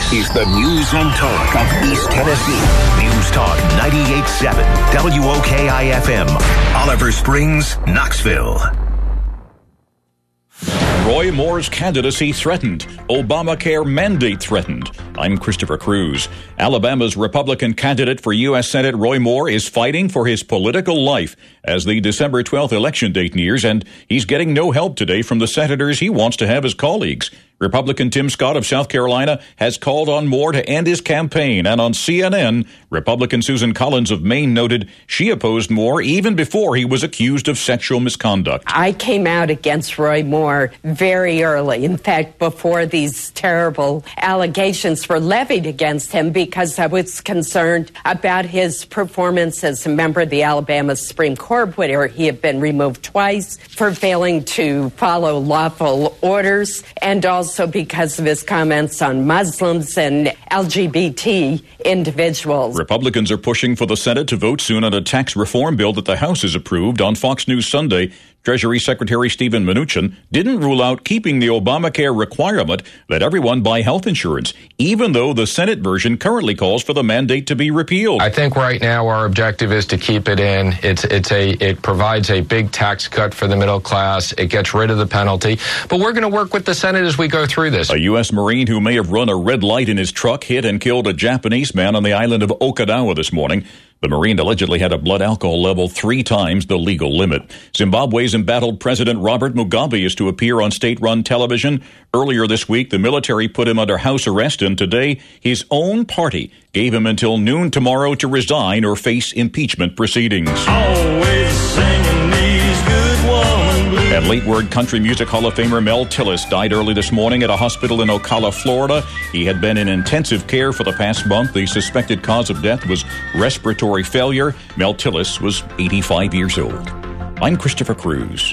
is the news and talk of East Tennessee. News Talk 98.7 WOKI-FM, Oliver Springs, Knoxville. Roy Moore's candidacy threatened. Obamacare mandate threatened. I'm Christopher Cruz. Alabama's Republican candidate for U.S. Senate, Roy Moore, is fighting for his political life as the December 12th election date nears, and he's getting no help today from the senators he wants to have as colleagues. Republican Tim Scott of South Carolina has called on Moore to end his campaign, and on CNN, Republican Susan Collins of Maine noted she opposed Moore even before he was accused of sexual misconduct. I came out against Roy Moore very early, in fact, before these terrible allegations were levied against him, because I was concerned about his performance as a member of the Alabama Supreme Court, where he had been removed twice for failing to follow lawful orders, and also because of his comments on Muslims and LGBT individuals. Republicans are pushing for the Senate to vote soon on a tax reform bill that the House has approved. On Fox News Sunday, Treasury Secretary Steven Mnuchin didn't rule out keeping the Obamacare requirement that everyone buy health insurance, even though the Senate version currently calls for the mandate to be repealed. I think right now our objective is to keep it in. It provides a big tax cut for the middle class. It gets rid of the penalty. But we're going to work with the Senate as we go through this. A U.S. Marine who may have run a red light in his truck hit and killed a Japanese man on the island of Okinawa this morning. The Marine allegedly had a blood alcohol level 3 times the legal limit. Zimbabwe's embattled President Robert Mugabe is to appear on state-run television. Earlier this week, the military put him under house arrest, and today his own party gave him until noon tomorrow to resign or face impeachment proceedings. Always singing these good woman blues. And late word country music Hall of Famer Mel Tillis died early this morning at a hospital in Ocala, Florida. He had been in intensive care for the past month. The suspected cause of death was respiratory failure. Mel Tillis was 85 years old. I'm Christopher Cruz.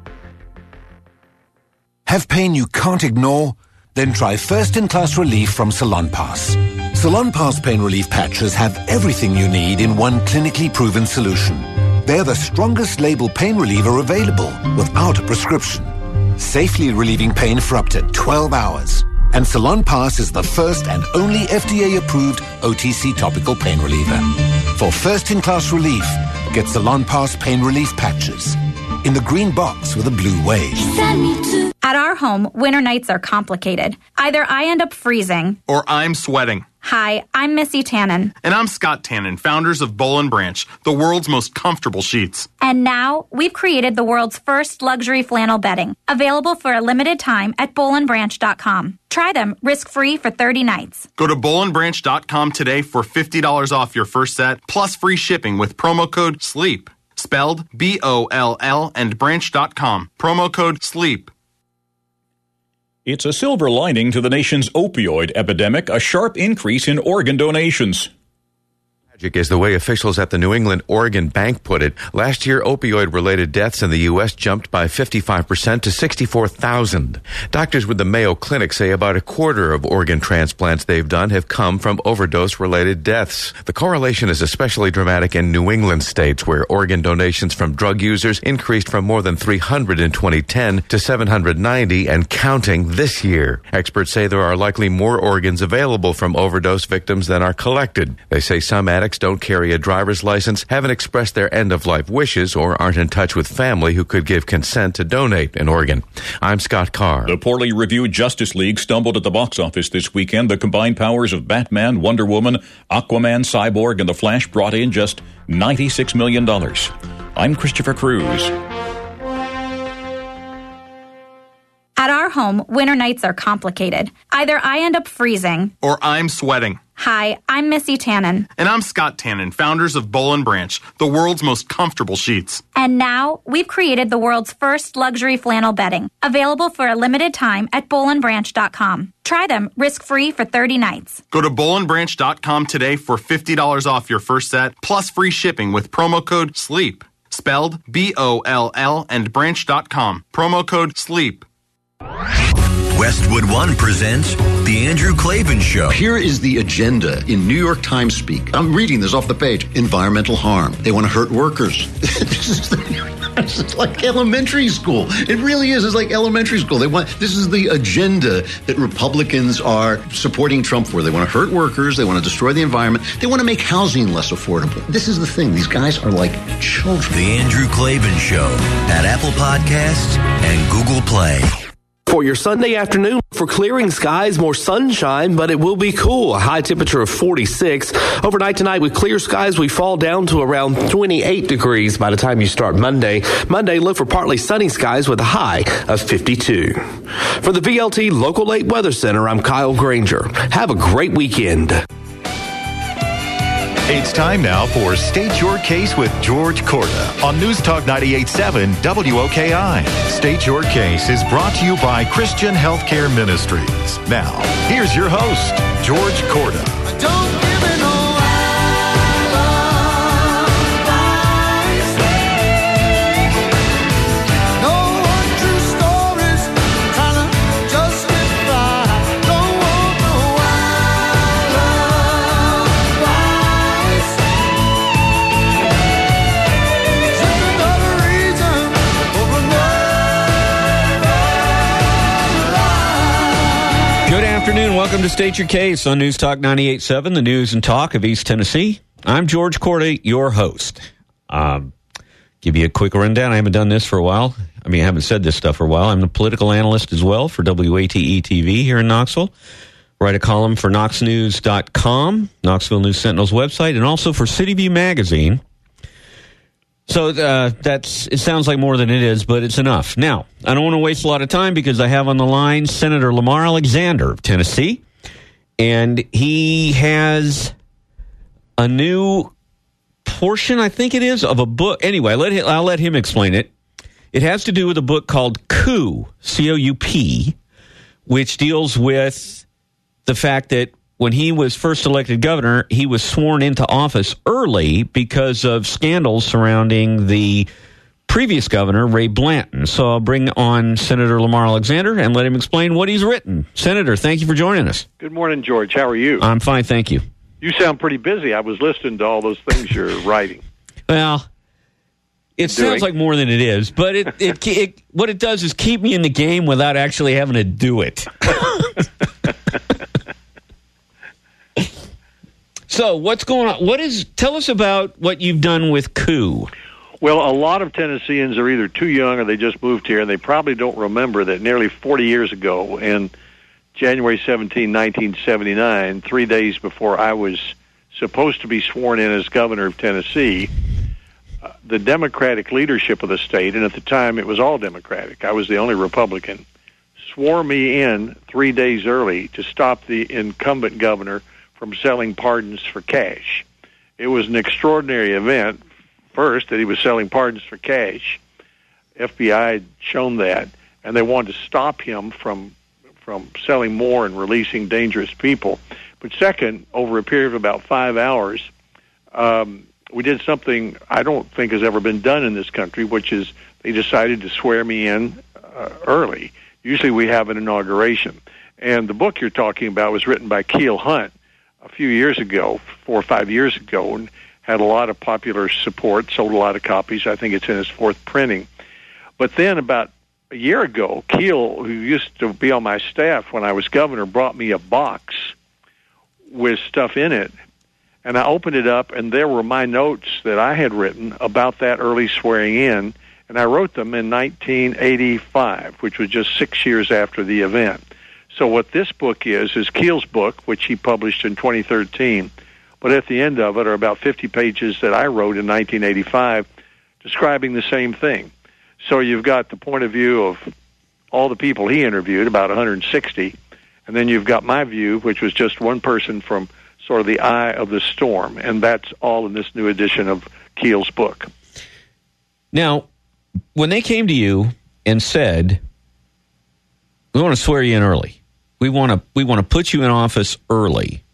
Have pain you can't ignore? Then try first-in-class relief from Salonpas. Salonpas pain relief patches have everything you need in one clinically proven solution. They're the strongest label pain reliever available without a prescription, safely relieving pain for up to 12 hours. And Salonpas is the first and only FDA-approved OTC topical pain reliever. For first-in-class relief, get Salonpas pain relief patches in the green box with a blue wave. At our home, winter nights are complicated. Either I end up freezing, or I'm sweating. Hi, I'm Missy Tannen. And I'm Scott Tannen, founders of Boll & Branch, the world's most comfortable sheets. And now, we've created the world's first luxury flannel bedding, available for a limited time at bollandbranch.com. Try them risk-free for 30 nights. Go to bollandbranch.com today for $50 off your first set, plus free shipping with promo code SLEEP. Spelled B-O-L-L and branch.com. Promo code SLEEP. It's a silver lining to the nation's opioid epidemic, a sharp increase in organ donations. Tragic is the way officials at the New England Organ Bank put it. Last year, opioid-related deaths in the U.S. jumped by 55% to 64,000. Doctors with the Mayo Clinic say about a quarter of organ transplants they've done have come from overdose-related deaths. The correlation is especially dramatic in New England states, where organ donations from drug users increased from more than 300 in 2010 to 790 and counting this year. Experts say there are likely more organs available from overdose victims than are collected. They say some addicts don't carry a driver's license, haven't expressed their end-of-life wishes, or aren't in touch with family who could give consent to donate an organ. I'm Scott Carr. The poorly reviewed Justice League stumbled at the box office this weekend. The combined powers of Batman, Wonder Woman, Aquaman, Cyborg, and The Flash brought in just $96 million. I'm Christopher Cruz. At our home, winter nights are complicated. Either I end up freezing, or I'm sweating. Hi, I'm Missy Tannen. And I'm Scott Tannen, founders of Boll & Branch, the world's most comfortable sheets. And now, we've created the world's first luxury flannel bedding, available for a limited time at bollandbranch.com. Try them risk-free for 30 nights. Go to bollandbranch.com today for $50 off your first set, plus free shipping with promo code SLEEP. Spelled B-O-L-L and branch.com. Promo code SLEEP. Westwood One presents The Andrew Klavan Show. Here is the agenda in New York Times speak. I'm reading this off the page. Environmental harm. They want to hurt workers. It's like elementary school. It really is. It's like elementary school. This is the agenda that Republicans are supporting Trump for. They want to hurt workers. They want to destroy the environment. They want to make housing less affordable. This is the thing. These guys are like children. The Andrew Klavan Show at Apple Podcasts and Google Play. For your Sunday afternoon, for clearing skies, more sunshine, but it will be cool. A high temperature of 46. Overnight tonight with clear skies, we fall down to around 28 degrees by the time you start Monday. Monday, look for partly sunny skies with a high of 52. For the VLT Local 8 Weather Center, I'm Kyle Granger. Have a great weekend. It's time now for State Your Case with George Corda on News Talk 98.7 WOKI. State Your Case is brought to you by Christian Healthcare Ministries. Now, here's your host, George Corda. Afternoon. Welcome to State Your Case on News Talk 98.7, the news and talk of East Tennessee. I'm George Corda, your host. Give you a quick rundown. I haven't done this for a while. I haven't said this stuff for a while. I'm the political analyst as well for WATE-TV here in Knoxville. Write a column for KnoxNews.com, Knoxville News Sentinel's website, and also for City View Magazine. So it sounds like more than it is, but it's enough. Now, I don't want to waste a lot of time because I have on the line Senator Lamar Alexander of Tennessee, and he has a new portion, I think it is, of a book. Anyway, I'll let him explain it. It has to do with a book called Coup, C-O-U-P, which deals with the fact that when he was first elected governor, he was sworn into office early because of scandals surrounding the previous governor, Ray Blanton. So I'll bring on Senator Lamar Alexander and let him explain what he's written. Senator, thank you for joining us. Good morning, George. How are you? I'm fine, thank you. You sound pretty busy. I was listening to all those things you're writing. Well, it sounds like more than it is, but it what it does is keep me in the game without actually having to do it. So what's going on? Tell us about what you've done with Coup. Well, a lot of Tennesseans are either too young or they just moved here, and they probably don't remember that nearly 40 years ago, in January 17, 1979, 3 days before I was supposed to be sworn in as governor of Tennessee, the Democratic leadership of the state, and at the time it was all Democratic, I was the only Republican, swore me in 3 days early to stop the incumbent governor from selling pardons for cash. It was an extraordinary event, first, that he was selling pardons for cash. FBI had shown that, and they wanted to stop him from selling more and releasing dangerous people. But second, over a period of about 5 hours, we did something I don't think has ever been done in this country, which is they decided to swear me in early. Usually we have an inauguration. And the book you're talking about was written by Keel Hunt a few years ago, 4 or 5 years ago, and had a lot of popular support, sold a lot of copies. I think it's in his fourth printing. But then about a year ago, Keel, who used to be on my staff when I was governor, brought me a box with stuff in it. And I opened it up, and there were my notes that I had written about that early swearing in, and I wrote them in 1985, which was just 6 years after the event. So what this book is Keel's book, which he published in 2013, but at the end of it are about 50 pages that I wrote in 1985 describing the same thing. So you've got the point of view of all the people he interviewed, about 160, and then you've got my view, which was just one person from sort of the eye of the storm, and that's all in this new edition of Keel's book. Now, when they came to you and said, we want to swear you in early, we want to put you in office early,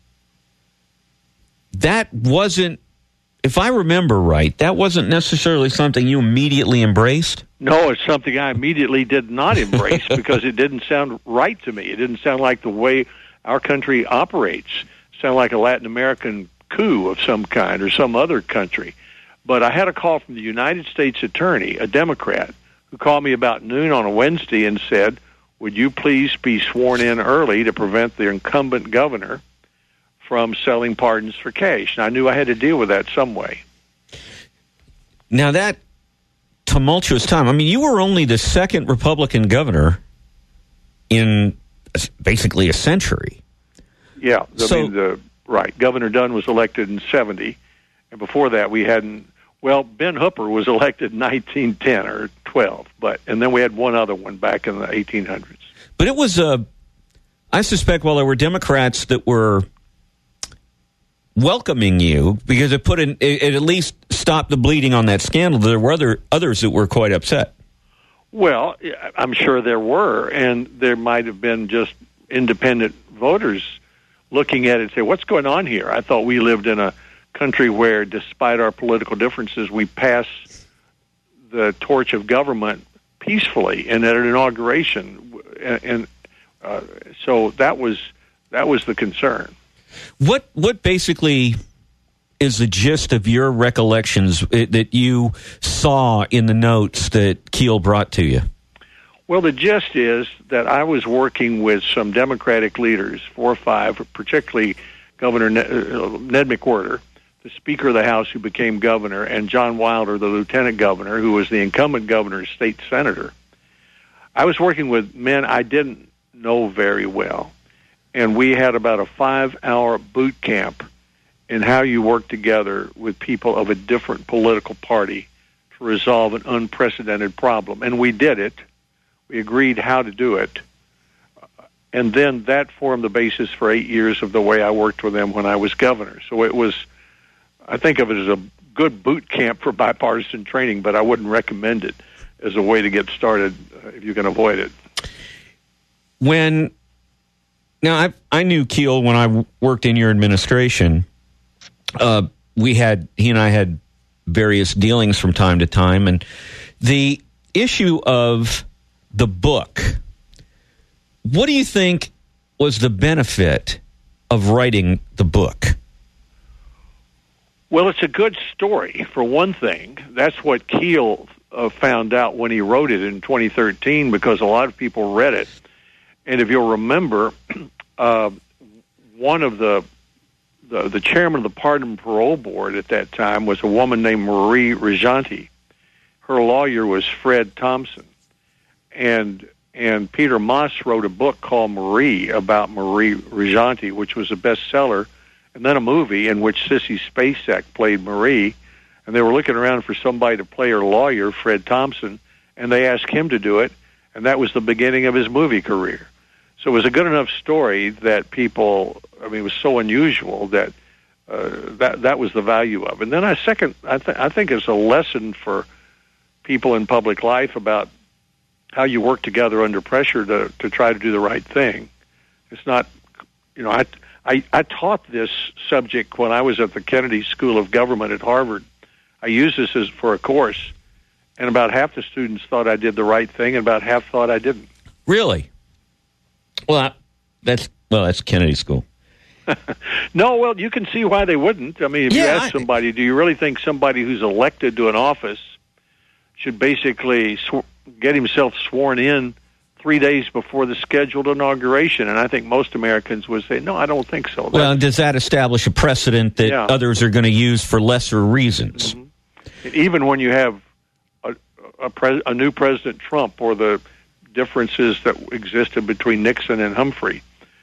that wasn't, if I remember right, that wasn't necessarily something you immediately embraced? No, it's something I immediately did not embrace because it didn't sound right to me. It didn't sound like the way our country operates. It sounded like a Latin American coup of some kind or some other country. But I had a call from the United States Attorney, a Democrat, who called me about noon on a Wednesday and said, would you please be sworn in early to prevent the incumbent governor from selling pardons for cash? And I knew I had to deal with that some way. Now, that tumultuous time, I mean, you were only the second Republican governor in basically a century. Yeah, right. Governor Dunn was elected in 70, and before that we hadn't. Well, Ben Hooper was elected in 1910 or 12, and then we had one other one back in the 1800s. But it was I suspect, while there were Democrats that were welcoming you because it at least stopped the bleeding on that scandal, there were others that were quite upset. Well, I'm sure there were, and there might have been just independent voters looking at it and say, what's going on here? I thought we lived in a country where, despite our political differences, we pass the torch of government peacefully and at an inauguration. And so that was the concern. What basically is the gist of your recollections that you saw in the notes that Keel brought to you? Well, the gist is that I was working with some Democratic leaders, 4 or 5, particularly Governor Ned McWhorter, the Speaker of the House who became governor, and John Wilder, the lieutenant governor, who was the incumbent governor's state senator. I was working with men I didn't know very well, and we had about a 5-hour boot camp in how you work together with people of a different political party to resolve an unprecedented problem. And we did it. We agreed how to do it. And then that formed the basis for 8 years of the way I worked with them when I was governor. So it was, I think of it as a good boot camp for bipartisan training, but I wouldn't recommend it as a way to get started if you can avoid it. I knew Keel when I worked in your administration. He and I had various dealings from time to time, and the issue of the book, what do you think was the benefit of writing the book? Well, it's a good story, for one thing. That's what Keel found out when he wrote it in 2013, because a lot of people read it. And if you'll remember, one of the chairman of the Pardon and Parole Board at that time was a woman named Marie Rejanti. Her lawyer was Fred Thompson. And Peter Moss wrote a book called Marie about Marie Rejanti, which was a bestseller, and then a movie in which Sissy Spacek played Marie. And they were looking around for somebody to play her lawyer, Fred Thompson, and they asked him to do it, and that was the beginning of his movie career. So it was a good enough story that people, it was so unusual that that was the value of it. And then I think it's a lesson for people in public life about how you work together under pressure to try to do the right thing. It's not, I taught this subject when I was at the Kennedy School of Government at Harvard. I used this for a course, and about half the students thought I did the right thing, and about half thought I didn't. Really? Well, that's Kennedy School. No, well, you can see why they wouldn't. If you ask somebody, do you really think somebody who's elected to an office should basically get himself sworn in 3 days before the scheduled inauguration? And I think most Americans would say, no, I don't think so. Well, does that establish a precedent that others are going to use for lesser reasons? Mm-hmm. Even when you have a new President Trump, or the differences that existed between Nixon and Humphrey,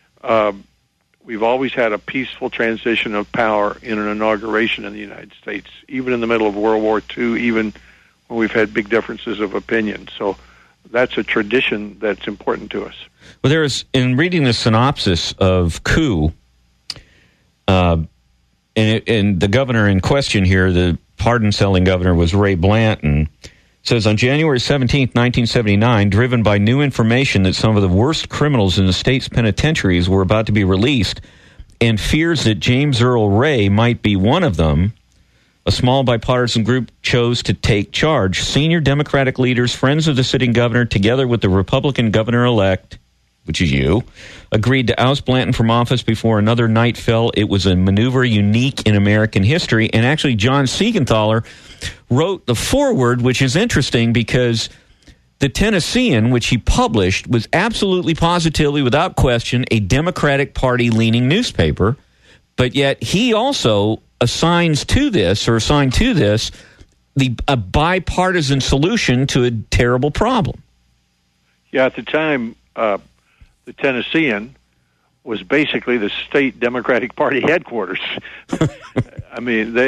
we've always had a peaceful transition of power in an inauguration in the United States, even in the middle of World War II, even when we've had big differences of opinion. So that's a tradition that's important to us. Well, in reading the synopsis of Coup, and the governor in question here, the pardon-selling governor, was Ray Blanton. It says, on January 17th, 1979, driven by new information that some of the worst criminals in the state's penitentiaries were about to be released, and fears that James Earl Ray might be one of them, a small bipartisan group chose to take charge. Senior Democratic leaders, friends of the sitting governor, together with the Republican governor-elect, which is you, agreed to oust Blanton from office before another night fell. It was a maneuver unique in American history. And actually, John Siegenthaler wrote the foreword, which is interesting because the Tennessean, which he published, was absolutely positively, without question, a Democratic Party-leaning newspaper. But yet he also assigned to this a bipartisan solution to a terrible problem. Yeah, at the time, the Tennessean was basically the state Democratic Party headquarters. I mean,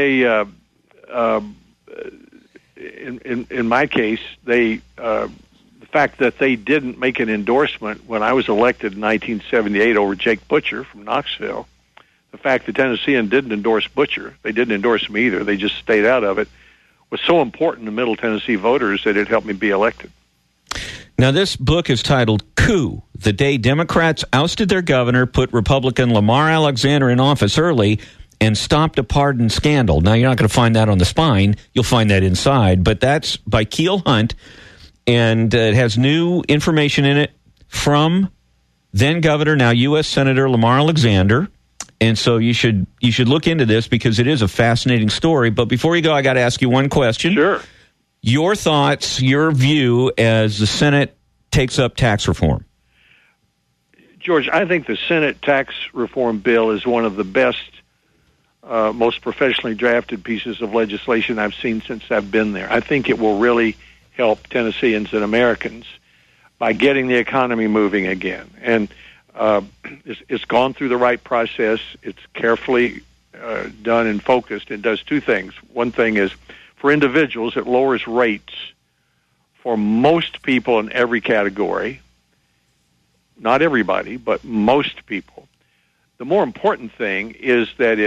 in my case, the fact that they didn't make an endorsement when I was elected in 1978 over Jake Butcher from Knoxville, the fact the Tennessean didn't endorse Butcher, they didn't endorse him either, they just stayed out of it, was so important to Middle Tennessee voters that it helped me be elected. Now, this book is titled Coup, the Day Democrats Ousted Their Governor, Put Republican Lamar Alexander in Office Early, and Stopped a Pardon Scandal. Now, you're not going to find that on the spine. You'll find that inside. But that's by Keel Hunt, and it has new information in it from then-Governor, now U.S. Senator Lamar Alexander. And so you should look into this because it is a fascinating story. But before you go, I got to ask you one question. Sure. Your thoughts, your view as the Senate takes up tax reform. George, I think the Senate tax reform bill is one of the best, most professionally drafted pieces of legislation I've seen since I've been there. I think it will really help Tennesseans and Americans by getting the economy moving again. And it's gone through the right process. It's carefully done and focused. It does two things. One thing is, for individuals, it lowers rates for most people in every category. Not everybody, but most people. The more important thing is that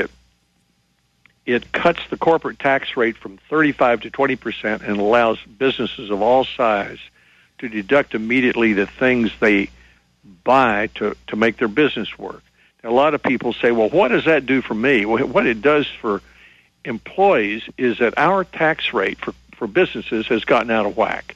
it cuts the corporate tax rate from 35 to 20% and allows businesses of all size to deduct immediately the things they buy to make their business work. Now, a lot of people say, well, what does that do for me? Well, what it does for employees is that our tax rate for businesses has gotten out of whack.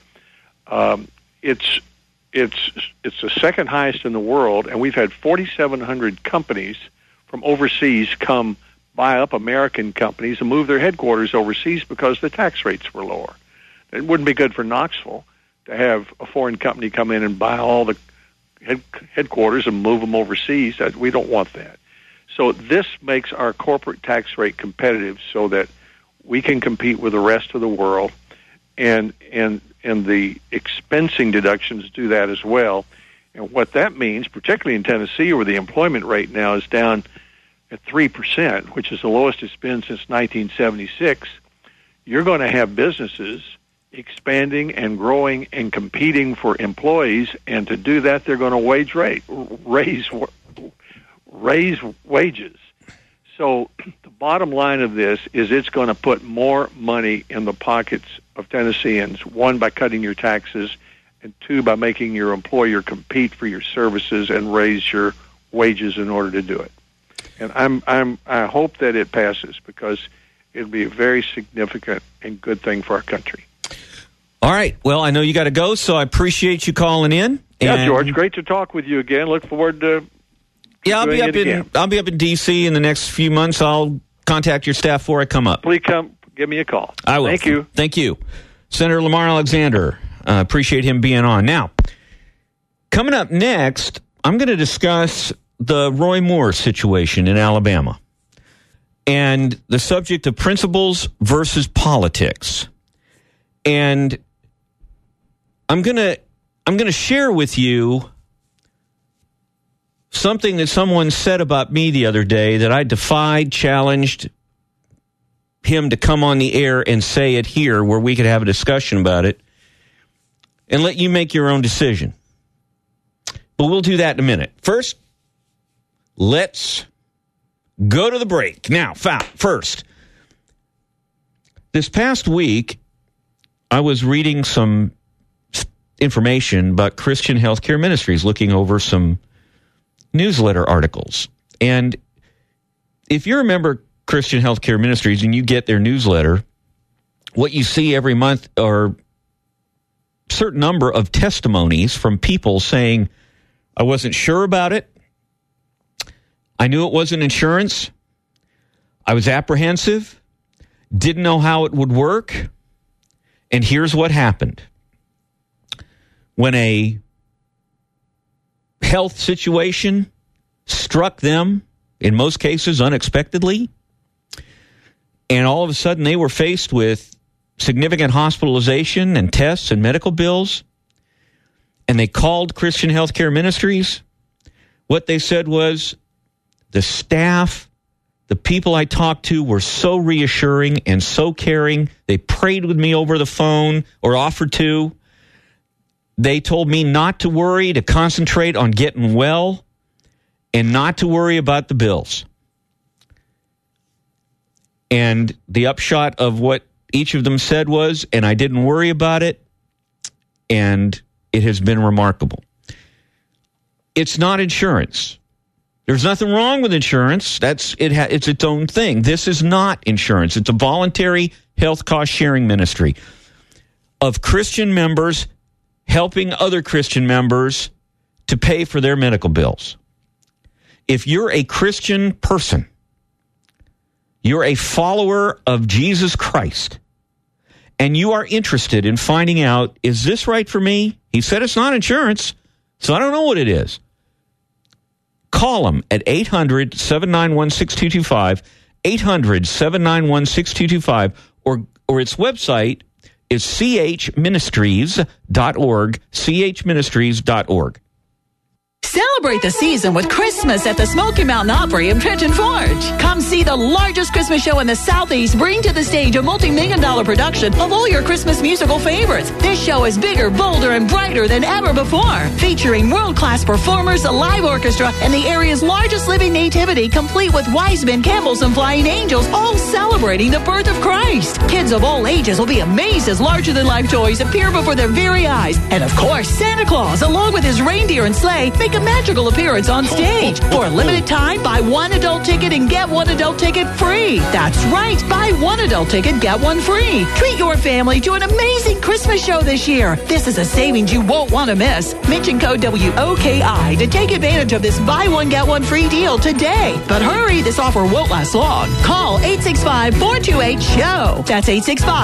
It's the second highest in the world, and we've had 4,700 companies from overseas come buy up American companies and move their headquarters overseas because the tax rates were lower. It wouldn't be good for Knoxville to have a foreign company come in and buy all the headquarters and move them overseas. We don't want that. So this makes our corporate tax rate competitive so that we can compete with the rest of the world, and the expensing deductions do that as well. And what that means, particularly in Tennessee, where the employment rate now is down at 3%, which is the lowest it's been since 1976, you're going to have businesses expanding and growing and competing for employees, and to do that, they're going to raise wages. So the bottom line of this is it's going to put more money in the pockets of Tennesseans, one, by cutting your taxes, and two, by making your employer compete for your services and raise your wages in order to do it. And I hope that it passes because it'll be a very significant and good thing for our country. All right. Well, I know you got to go, so I appreciate you calling in. Yeah, George, great to talk with you again. Look forward to I'll be up in D.C. in the next few months. I'll contact your staff before I come up. Please come give me a call. I will. Thank you. Thank you. Senator Lamar Alexander, appreciate him being on. Now, coming up next, I'm going to discuss the Roy Moore situation in Alabama and the subject of principles versus politics. And I'm going to share with you something that someone said about me the other day that I defied, challenged him to come on the air and say it here where we could have a discussion about it and let you make your own decision. But we'll do that in a minute. First, let's go to the break. Now, first, this past week, I was reading some information about Christian Healthcare Ministries, looking over some newsletter articles. And if you remember Christian Healthcare Ministries and you get their newsletter, what you see every month are a certain number of testimonies from people saying, I wasn't sure about it. I knew it wasn't insurance. I was apprehensive, didn't know how it would work. And here's what happened. When a health situation struck them, in most cases unexpectedly, and all of a sudden they were faced with significant hospitalization and tests and medical bills, and they called Christian Healthcare Ministries, what they said was, the staff, the people I talked to were so reassuring and so caring. They prayed with me over the phone, or offered to. They told me not to worry, to concentrate on getting well, and not to worry about the bills. And the upshot of what each of them said was, and I didn't worry about it, and it has been remarkable. It's not insurance. There's nothing wrong with insurance. It's its own thing. This is not insurance. It's a voluntary health cost sharing ministry of Christian members helping other Christian members to pay for their medical bills. If you're a Christian person, you're a follower of Jesus Christ, and you are interested in finding out, is this right for me? He said it's not insurance, so I don't know what it is. Call them at 800-791-6225, 800-791-6225, or its website is chministries.org, chministries.org. Celebrate the season with Christmas at the Smoky Mountain Opry in Pigeon Forge. Come see the largest Christmas show in the Southeast bring to the stage a multi-million-dollar production of all your Christmas musical favorites. This show is bigger, bolder, and brighter than ever before, featuring world-class performers, a live orchestra, and the area's largest living nativity, complete with wise men, camels, and flying angels, all celebrating the birth of Christ. Kids of all ages will be amazed as larger-than-life toys appear before their very eyes. And of course, Santa Claus, along with his reindeer and sleigh, make a magical appearance on stage. For a limited time, buy one adult ticket and get one adult ticket free. That's right, buy one adult ticket, get one free. Treat your family to an amazing Christmas show this year. This is a savings you won't want to miss. Mention code WOKI to take advantage of this buy one, get one free deal today. But hurry, this offer won't last long. Call 865-428-SHOW. That's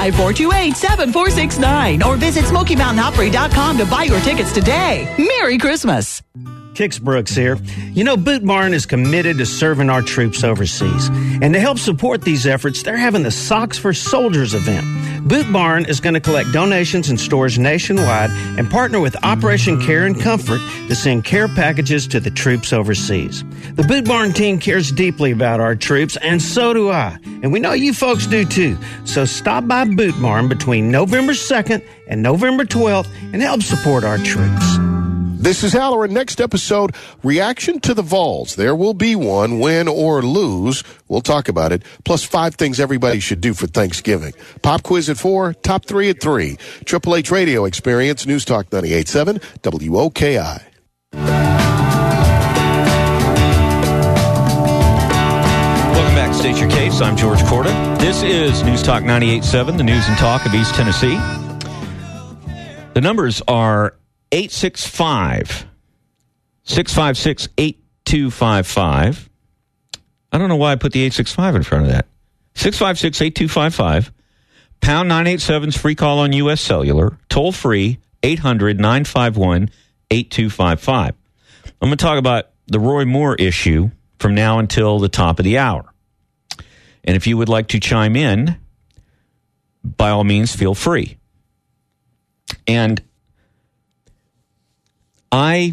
865-428-7469. Or visit SmokyMountainOpry.com to buy your tickets today. Merry Christmas. Kix Brooks here. You know, Boot Barn is committed to serving our troops overseas. And to help support these efforts, they're having the Socks for Soldiers event. Boot Barn is going to collect donations in stores nationwide and partner with Operation Care and Comfort to send care packages to the troops overseas. The Boot Barn team cares deeply about our troops, and so do I. And we know you folks do too. So stop by Boot Barn between November 2nd and November 12th and help support our troops. This is Halloran. Next episode, reaction to the Vols. There will be one, win or lose. We'll talk about it. Plus 5 things everybody should do for Thanksgiving. Pop quiz at 4, top 3 at 3. Triple H Radio Experience, News Talk 98.7, WOKI. Welcome back to State Your Case. I'm George Corda. This is News Talk 98.7, the news and talk of East Tennessee. The numbers are 865-656-8255. I don't know why I put the 865 in front of that. 656-8255. Pound 987's free call on U.S. Cellular. Toll free, 800-951-8255. I'm going to talk about the Roy Moore issue from now until the top of the hour. And if you would like to chime in, by all means, feel free. And I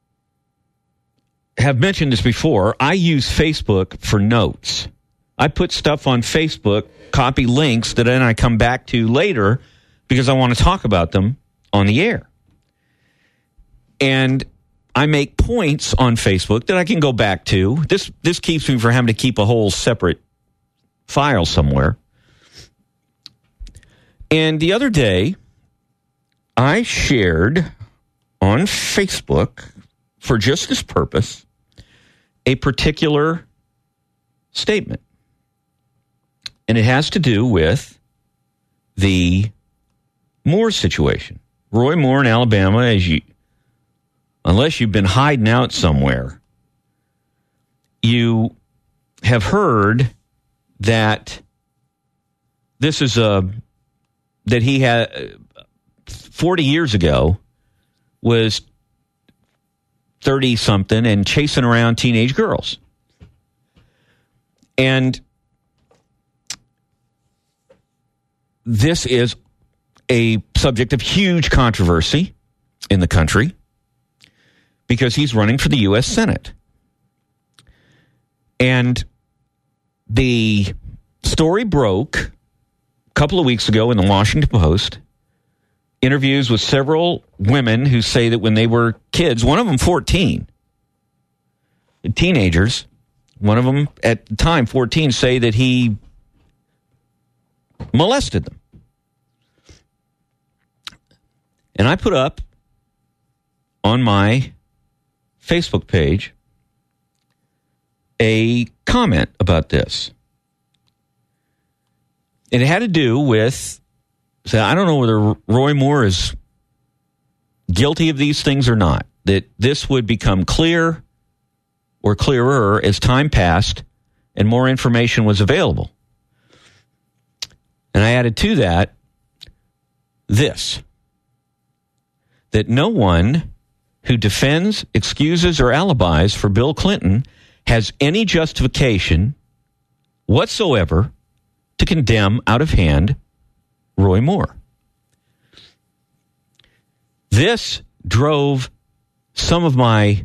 have mentioned this before. I use Facebook for notes. I put stuff on Facebook, copy links that then I come back to later because I want to talk about them on the air. And I make points on Facebook that I can go back to. This keeps me from having to keep a whole separate file somewhere. And the other day, I shared on Facebook, for just this purpose, a particular statement. And it has to do with the Moore situation. Roy Moore in Alabama, as you unless you've been hiding out somewhere, you have heard that this is that he had 40 years ago was 30-something and chasing around teenage girls. And this is a subject of huge controversy in the country because he's running for the U.S. Senate. And the story broke a couple of weeks ago in the Washington Post. Interviews with several women who say that when they were kids, one of them 14, teenagers, one of them at the time 14, say that he molested them. And I put up on my Facebook page a comment about this. And it had to do with, so I don't know whether Roy Moore is guilty of these things or not, that this would become clear or clearer as time passed and more information was available. And I added to that this, that no one who defends, excuses, or alibis for Bill Clinton has any justification whatsoever to condemn out of hand Roy Moore. This drove some of my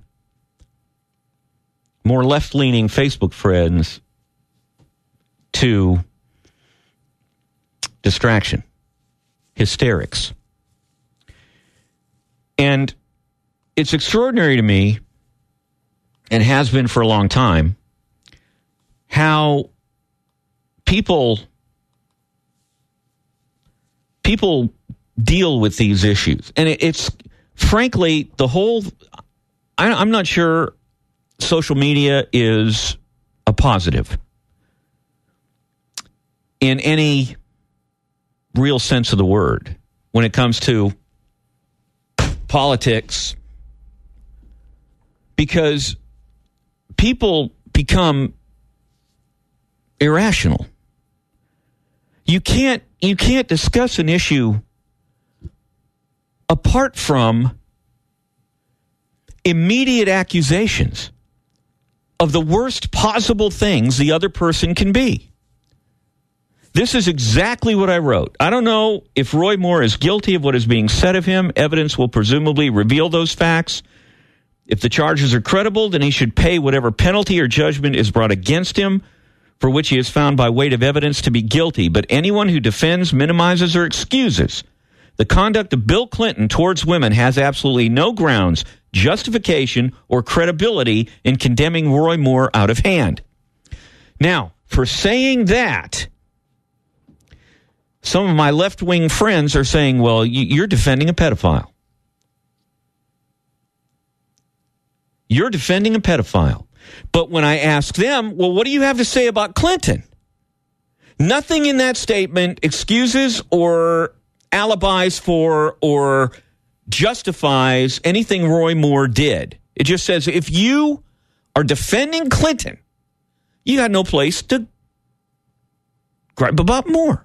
more left-leaning Facebook friends to distraction, hysterics. And it's extraordinary to me, and has been for a long time, how people deal with these issues. And it's frankly, the whole, I'm not sure social media is a positive in any real sense of the word when it comes to politics, because people become irrational. You can't discuss an issue apart from immediate accusations of the worst possible things the other person can be. This is exactly what I wrote. I don't know if Roy Moore is guilty of what is being said of him. Evidence will presumably reveal those facts. If the charges are credible, then he should pay whatever penalty or judgment is brought against him for which he is found by weight of evidence to be guilty. But anyone who defends, minimizes, or excuses the conduct of Bill Clinton towards women has absolutely no grounds, justification, or credibility in condemning Roy Moore out of hand. Now, for saying that, some of my left-wing friends are saying, well, you're defending a pedophile. You're defending a pedophile. But when I ask them, well, what do you have to say about Clinton? Nothing in that statement excuses or alibis for or justifies anything Roy Moore did. It just says if you are defending Clinton, you had no place to gripe about Moore.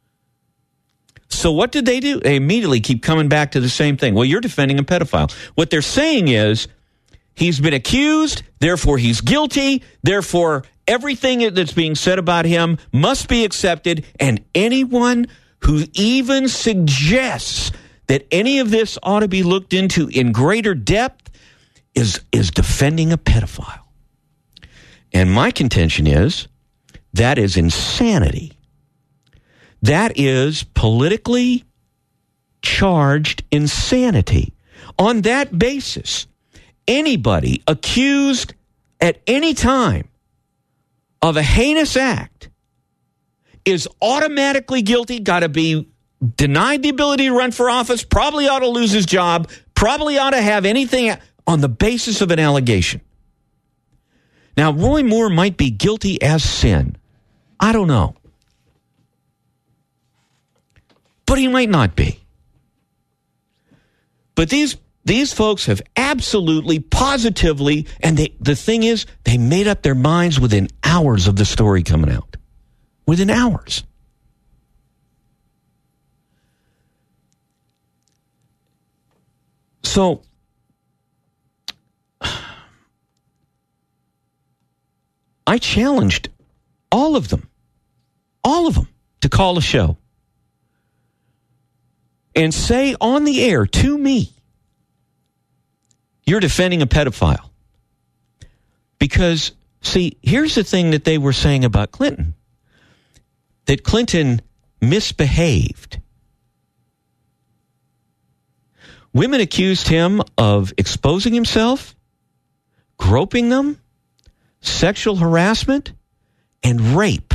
So what did they do? They immediately keep coming back to the same thing. Well, you're defending a pedophile. What they're saying is he's been accused, therefore he's guilty, therefore everything that's being said about him must be accepted, and anyone who even suggests that any of this ought to be looked into in greater depth is defending a pedophile. And my contention is that is insanity. That is politically charged insanity. On that basis, anybody accused at any time of a heinous act is automatically guilty, got to be denied the ability to run for office, probably ought to lose his job, probably ought to have anything on the basis of an allegation. Now, Roy Moore might be guilty as sin. I don't know. But he might not be. But these These folks have absolutely, positively, and the thing is, they made up their minds within hours of the story coming out. Within hours. So, I challenged all of them, to call a show and say on the air to me, you're defending a pedophile. Because, see, here's the thing that they were saying about Clinton. That Clinton misbehaved. Women accused him of exposing himself, groping them, sexual harassment, and rape.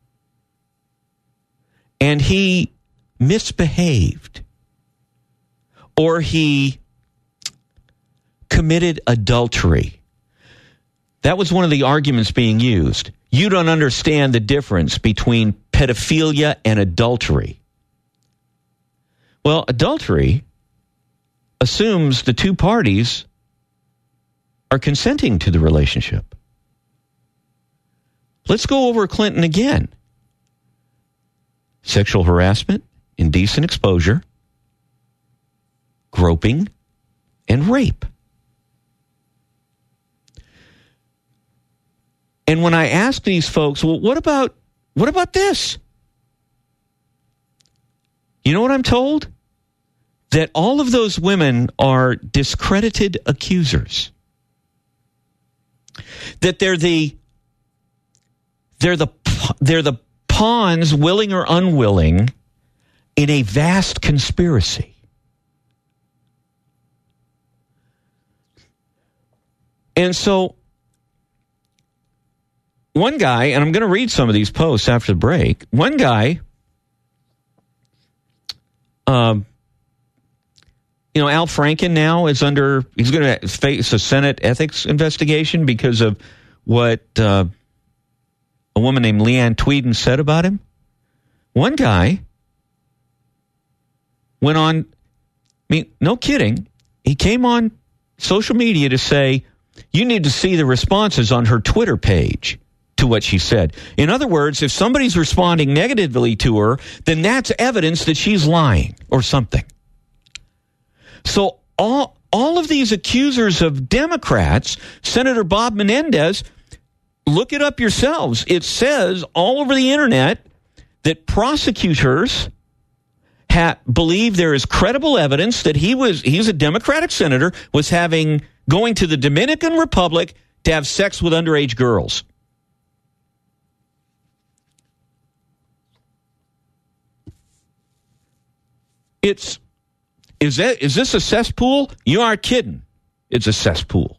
And he misbehaved. Or he committed adultery. That was one of the arguments being used. You don't understand the difference between pedophilia and adultery. Well, adultery assumes the two parties are consenting to the relationship. Let's go over Clinton again. Sexual harassment, indecent exposure, groping, and rape. And when I ask these folks, well, what about this? You know what I'm told? That all of those women are discredited accusers. That they're the pawns, willing or unwilling, in a vast conspiracy. And so one guy, and I'm going to read some of these posts after the break. One guy, Al Franken now is he's going to face a Senate ethics investigation because of what a woman named Leanne Tweeden said about him. One guy went on, no kidding, he came on social media to say, you need to see the responses on her Twitter page to what she said. In other words, if somebody's responding negatively to her, then that's evidence that she's lying or something. So all of these accusers of Democrats, Senator Bob Menendez, look it up yourselves. It says all over the internet that prosecutors believe there is credible evidence that he's a Democratic senator, was going to the Dominican Republic to have sex with underage girls. Is this a cesspool? You aren't kidding. It's a cesspool.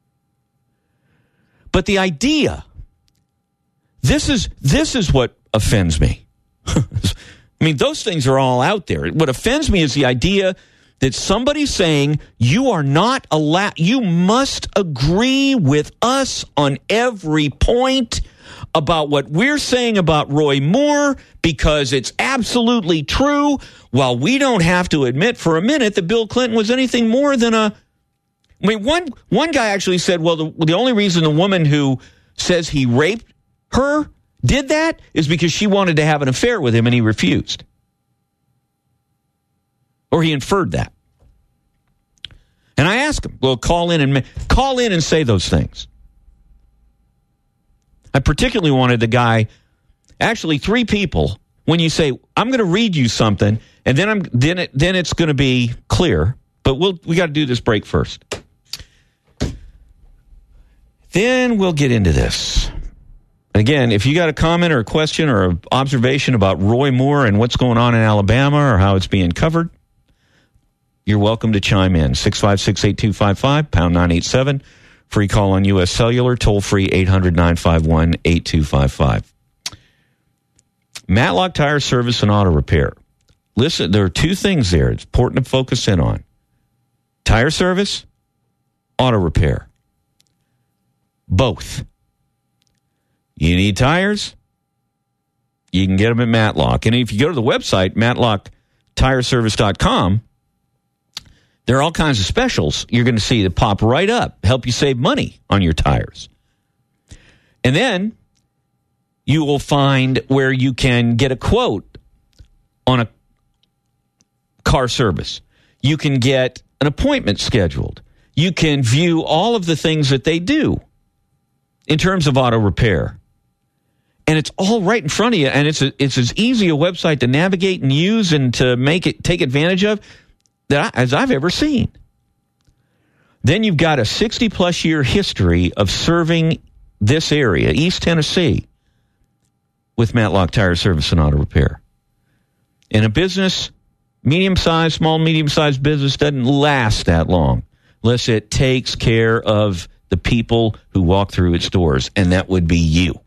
But the idea, this is what offends me. Those things are all out there. What offends me is the idea that somebody's saying you are not allowed, you must agree with us on every point about what we're saying about Roy Moore because it's absolutely true, while we don't have to admit for a minute that Bill Clinton was anything more than one guy actually said, well, the only reason the woman who says he raped her did that is because she wanted to have an affair with him and he refused. Or he inferred that. And I asked him, well, call in and say those things. I particularly wanted the guy, actually 3 people, when you say, I'm going to read you something, and then it's going to be clear, but we got to do this break first. Then we'll get into this. Again, if you got a comment or a question or an observation about Roy Moore and what's going on in Alabama or how it's being covered, you're welcome to chime in. 656-8255, pound 987. Free call on U.S. Cellular, toll free 800-951-8255. Matlock Tire Service and Auto Repair. Listen, there are 2 things there it's important to focus in on. Tire service, auto repair. Both. You need tires, you can get them at Matlock. And if you go to the website, matlocktireservice.com, There are all kinds of specials you're going to see that pop right up, help you save money on your tires. And then you will find where you can get a quote on a car service. You can get an appointment scheduled. You can view all of the things that they do in terms of auto repair. And it's all right in front of you, and it's as easy a website to navigate and use and to take advantage of as I've ever seen. Then you've got a 60-plus year history of serving this area, East Tennessee, with Matlock Tire Service and Auto Repair. And a business, small, medium-sized business doesn't last that long unless it takes care of the people who walk through its doors, and that would be you.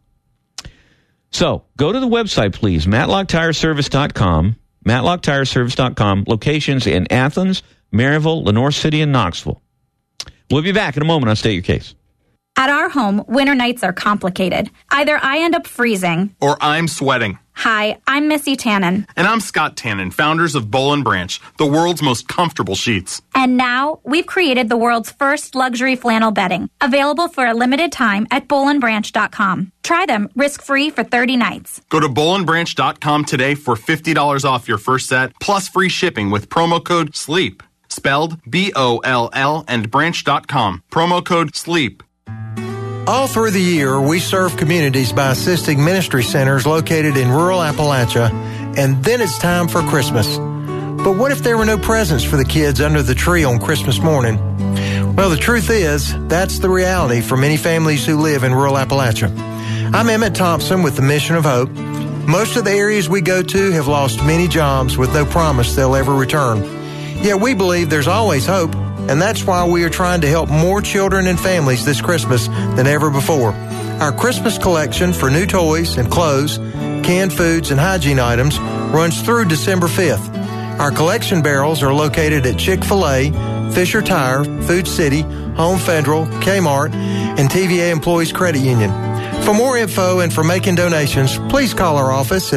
So go to the website, please, MatlockTireService.com, MatlockTireService.com, locations in Athens, Maryville, Lenore City, and Knoxville. We'll be back in a moment on State Your Case. At our home, winter nights are complicated. Either I end up freezing, or I'm sweating. Hi, I'm Missy Tannen. And I'm Scott Tannen, founders of Boll & Branch, the world's most comfortable sheets. And now, we've created the world's first luxury flannel bedding, available for a limited time at BollandBranch.com. Try them risk-free for 30 nights. Go to BollandBranch.com today for $50 off your first set, plus free shipping with promo code SLEEP. Spelled B-O-L-L and branch.com. Promo code SLEEP. All through the year, we serve communities by assisting ministry centers located in rural Appalachia, and then it's time for Christmas. But what if there were no presents for the kids under the tree on Christmas morning? Well, the truth is, that's the reality for many families who live in rural Appalachia. I'm Emmett Thompson with the Mission of Hope. Most of the areas we go to have lost many jobs with no promise they'll ever return. Yet we believe there's always hope, and that's why we are trying to help more children and families this Christmas than ever before. Our Christmas collection for new toys and clothes, canned foods, and hygiene items runs through December 5th. Our collection barrels are located at Chick-fil-A, Fisher Tire, Food City, Home Federal, Kmart, and TVA Employees Credit Union. For more info and for making donations, please call our office at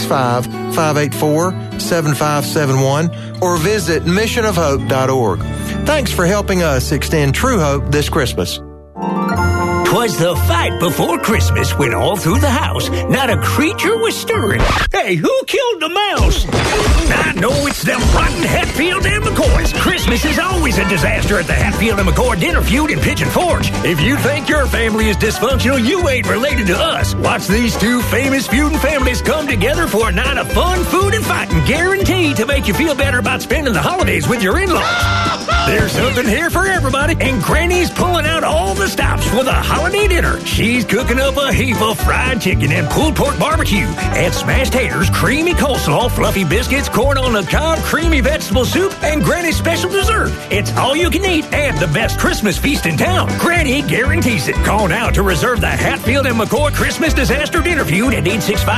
865-584-7571 or visit missionofhope.org. Thanks for helping us extend true hope this Christmas. 'Twas the fight before Christmas when all through the house not a creature was stirring. Hey, who killed the mouse? I know it's them rotten Hatfield and McCoys. Christmas is always a disaster at the Hatfield and McCoy Dinner Feud in Pigeon Forge. If you think your family is dysfunctional, you ain't related to us. Watch these two famous feuding families come together for a night of fun, food, and fighting, guaranteed to make you feel better about spending the holidays with your in-laws. There's something here for everybody, and Granny's pulling out all the stops for the holiday dinner. She's cooking up a heap of fried chicken and pulled pork barbecue, and smashed taters, creamy coleslaw, fluffy biscuits, corn on the cob, creamy vegetable soup, and Granny's special dessert. It's all you can eat and the best Christmas feast in town. Granny guarantees it. Call now to reserve the Hatfield and McCoy Christmas Disaster Dinner Feud at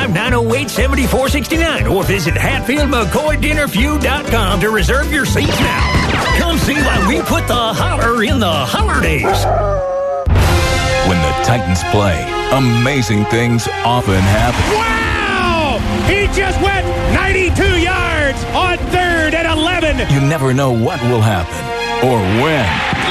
865-908-7469 or visit HatfieldMcCoyDinnerFeud.com to reserve your seats now. Come see why we put the holler in the holidays. When the Titans play, amazing things often happen. Wow! He just went 92 yards on 3rd and 11. You never know what will happen or when.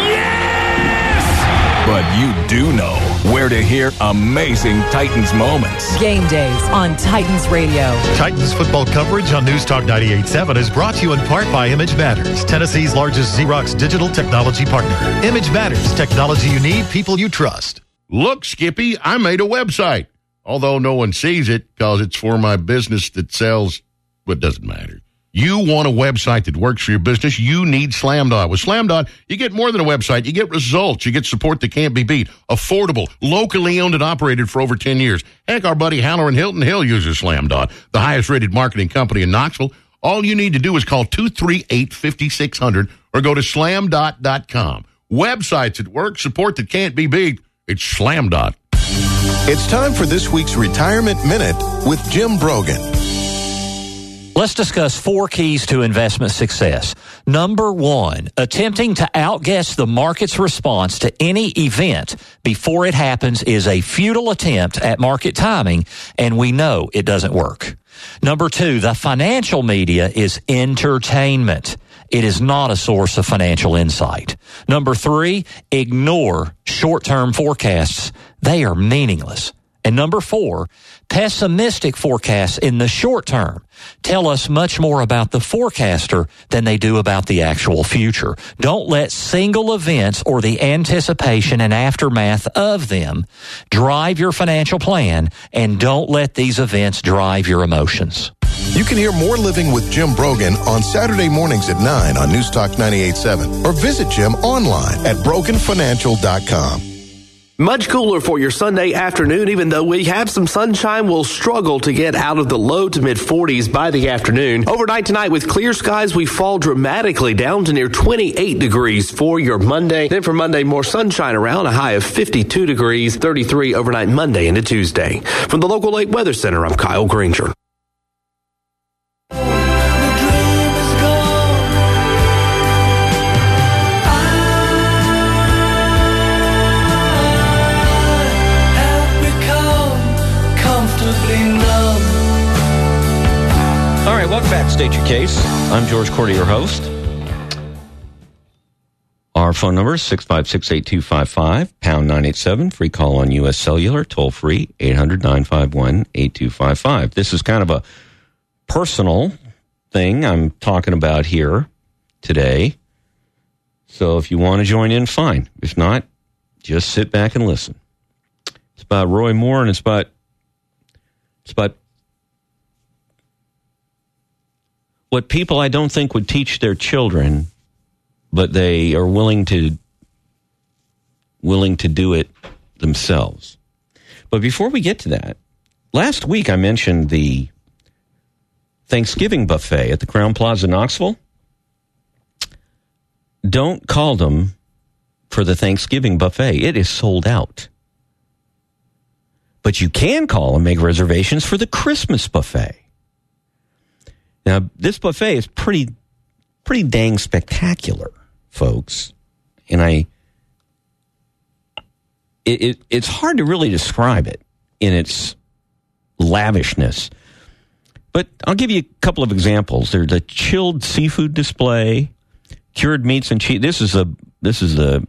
Yes! But you do know where to hear amazing Titans moments. Game days on Titans Radio. Titans football coverage on News Talk 98.7 is brought to you in part by Image Matters, Tennessee's largest Xerox digital technology partner. Image Matters, technology you need, people you trust. Look, Skippy, I made a website. Although no one sees it because it's for my business that sells, but it doesn't matter. You want a website that works for your business, you need Slamdot. With Slamdot, you get more than a website. You get results. You get support that can't be beat. Affordable, locally owned and operated for over 10 years. Heck, our buddy Halloran Hilton Hill uses Slamdot, the highest-rated marketing company in Knoxville. All you need to do is call 238-5600 or go to slamdot.com. Websites that work, support that can't be beat. It's Slamdot. It's time for this week's Retirement Minute with Jim Brogan. Let's discuss 4 keys to investment success. Number 1, attempting to outguess the market's response to any event before it happens is a futile attempt at market timing, and we know it doesn't work. Number 2, the financial media is entertainment. It is not a source of financial insight. Number 3, ignore short-term forecasts. They are meaningless. And number 4, pessimistic forecasts in the short term tell us much more about the forecaster than they do about the actual future. Don't let single events or the anticipation and aftermath of them drive your financial plan, and don't let these events drive your emotions. You can hear more Living with Jim Brogan on Saturday mornings at 9 on News Talk 98.7, or visit Jim online at broganfinancial.com. Much cooler for your Sunday afternoon. Even though we have some sunshine, we'll struggle to get out of the low to mid 40s by the afternoon. Overnight tonight with clear skies, we fall dramatically down to near 28 degrees for your Monday. Then for Monday, more sunshine around, a high of 52 degrees, 33 overnight Monday into Tuesday. From the local Lake Weather Center, I'm Kyle Granger. All right, welcome back to State Your Case. I'm George Cordy, your host. Our phone number is 656-8255, pound 987, free call on U.S. Cellular, toll free, 800-951-8255. This is kind of a personal thing I'm talking about here today. So if you want to join in, fine. If not, just sit back and listen. It's about Roy Moore, and it's about what people I don't think would teach their children, but they are willing to do it themselves. But before we get to that, last week I mentioned the Thanksgiving buffet at the Crowne Plaza, Knoxville. Don't call them for the Thanksgiving buffet. It is sold out. But you can call and make reservations for the Christmas buffet. Now, this buffet is pretty dang spectacular, folks. And it's hard to really describe it in its lavishness. But I'll give you a couple of examples. There's a chilled seafood display, cured meats and cheese. This is the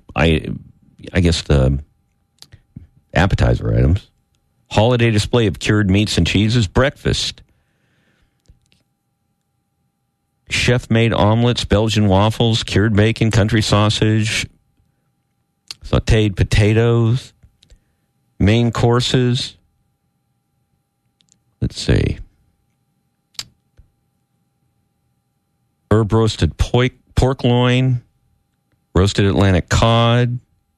appetizer items. Holiday display of cured meats and cheeses, breakfast. Chef-made omelets, Belgian waffles, cured bacon, country sausage, sautéed potatoes, main courses. Let's see. Herb roasted pork loin, roasted Atlantic cod.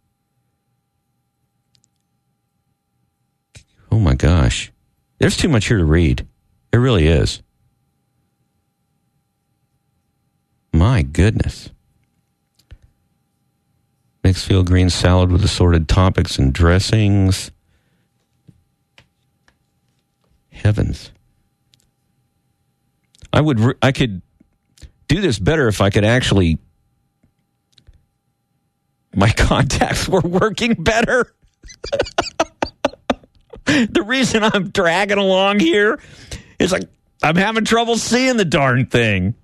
Oh my gosh. There's too much here to read. There really is. My goodness. Mixed field green salad with assorted toppings and dressings. Heavens. I could do this better if I could actually, my contacts were working better. The reason I'm dragging along here is like I'm having trouble seeing the darn thing.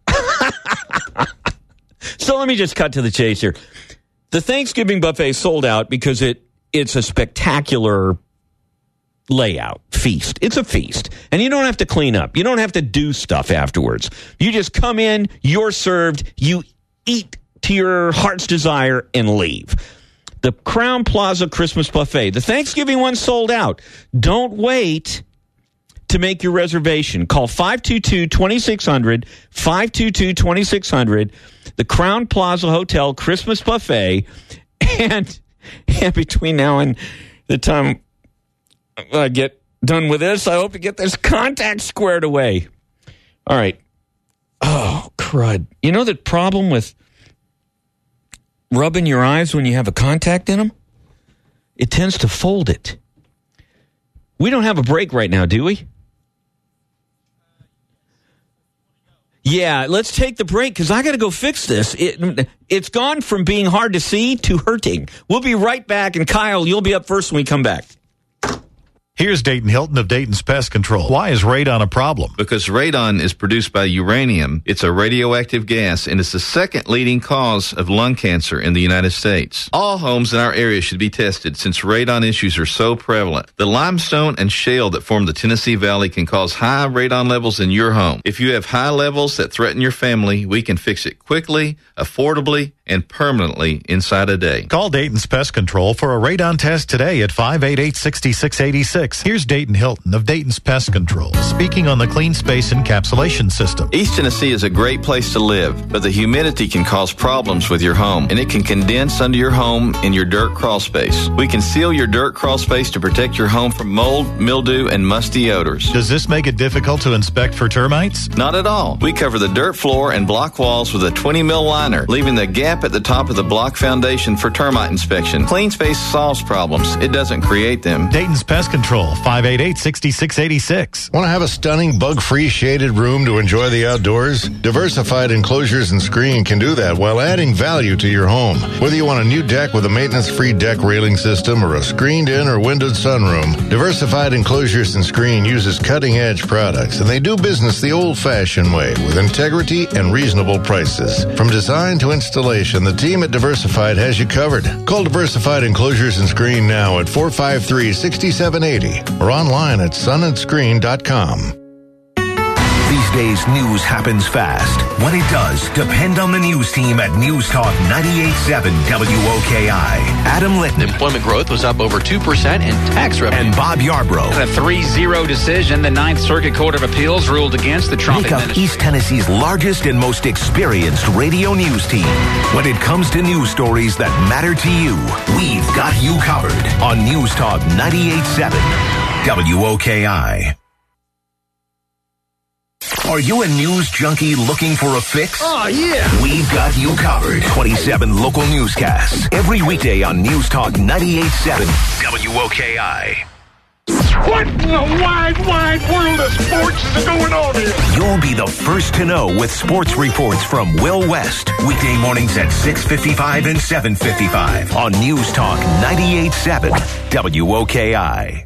So let me just cut to the chase here. The Thanksgiving buffet sold out because it's a spectacular layout feast. It's a feast. And you don't have to clean up. You don't have to do stuff afterwards. You just come in, you're served, you eat to your heart's desire and leave. The Crowne Plaza Christmas buffet. The Thanksgiving one sold out. Don't wait to make your reservation. Call 522-2600, 522-2600, the Crowne Plaza Hotel Christmas buffet, and between now and the time I get done with this, I hope to get this contact squared away. All right. Oh, crud. You know the problem with rubbing your eyes when you have a contact in them? It tends to fold it. We don't have a break right now, do we? Yeah, let's take the break because I got to go fix this. It's gone from being hard to see to hurting. We'll be right back, and Kyle, you'll be up first when we come back. Here's Dayton Hilton of Dayton's Pest Control. Why is radon a problem? Because radon is produced by uranium. It's a radioactive gas, and it's the second leading cause of lung cancer in the United States. All homes in our area should be tested since radon issues are so prevalent. The limestone and shale that form the Tennessee Valley can cause high radon levels in your home. If you have high levels that threaten your family, we can fix it quickly, affordably, and permanently inside a day. Call Dayton's Pest Control for a radon test today at 588-6686. Here's Dayton Hilton of Dayton's Pest Control, speaking on the Clean Space Encapsulation System. East Tennessee is a great place to live, but the humidity can cause problems with your home, and it can condense under your home in your dirt crawl space. We can seal your dirt crawl space to protect your home from mold, mildew, and musty odors. Does this make it difficult to inspect for termites? Not at all. We cover the dirt floor and block walls with a 20 mil liner, leaving the gap at the top of the block foundation for termite inspection. Clean Space solves problems. It doesn't create them. Dayton's Pest Control, 588-6686. Want to have a stunning bug-free shaded room to enjoy the outdoors? Diversified Enclosures and Screen can do that while adding value to your home. Whether you want a new deck with a maintenance-free deck railing system or a screened-in or windowed sunroom, Diversified Enclosures and Screen uses cutting-edge products, and they do business the old-fashioned way with integrity and reasonable prices. From design to installation, the team at Diversified has you covered. Call Diversified Enclosures and Screen now at 453-6780 or online at sunandscreen.com. These days, news happens fast. When it does, depend on the news team at News Talk 98.7 WOKI. Adam Litton. Employment growth was up over 2% and tax revenue. And Bob Yarbrough. In a 3-0 decision, the Ninth Circuit Court of Appeals ruled against the Trump administration. Make up East Tennessee's largest and most experienced radio news team. When it comes to news stories that matter to you, we've got you covered on News Talk 98.7 WOKI. Are you a news junkie looking for a fix? Oh, yeah. We've got you covered. 27 local newscasts every weekday on News Talk 98.7 WOKI. What in the wide world of sports is going on here? You'll be the first to know with sports reports from Will West. Weekday mornings at 6:55 and 7:55 on News Talk 98.7 WOKI.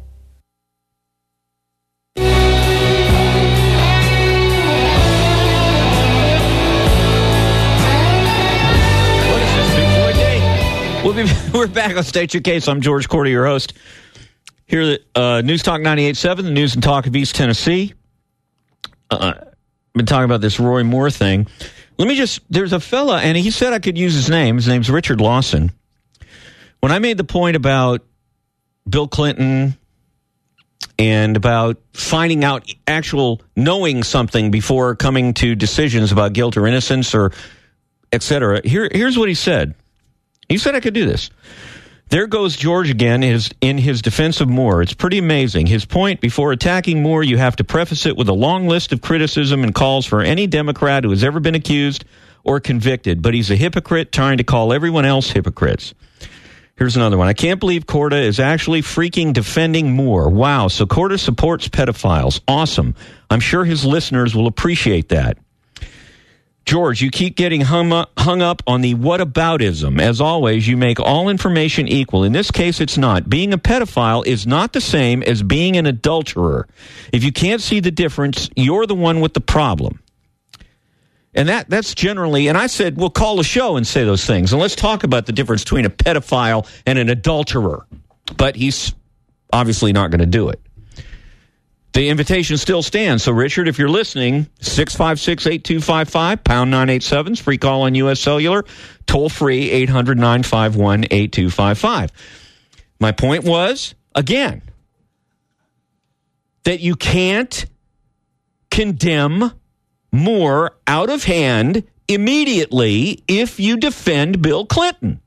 We're back on State Your Case. I'm George Cordy, your host. Here at News Talk 98.7, the news and talk of East Tennessee. I've been talking about this Roy Moore thing. There's a fella, and he said I could use his name. His name's Richard Lawson. When I made the point about Bill Clinton and about finding out, knowing something before coming to decisions about guilt or innocence or et cetera, here's what he said. He said I could do this. There goes George again in his defense of Moore. It's pretty amazing. His point, before attacking Moore, you have to preface it with a long list of criticism and calls for any Democrat who has ever been accused or convicted. But he's a hypocrite trying to call everyone else hypocrites. Here's another one. I can't believe Corda is actually freaking defending Moore. Wow, so Corda supports pedophiles. Awesome. I'm sure his listeners will appreciate that. George, you keep getting hung up on the whataboutism. As always, you make all information equal. In this case, it's not. Being a pedophile is not the same as being an adulterer. If you can't see the difference, you're the one with the problem. And that's generally, and I said, well, call the show and say those things. And let's talk about the difference between a pedophile and an adulterer. But he's obviously not going to do it. The invitation still stands. So, Richard, if you're listening, 656-8255, pound 987 is free call on U.S. Cellular, toll free 800-951-8255. My point was, again, that you can't condemn Moore out of hand immediately if you defend Bill Clinton.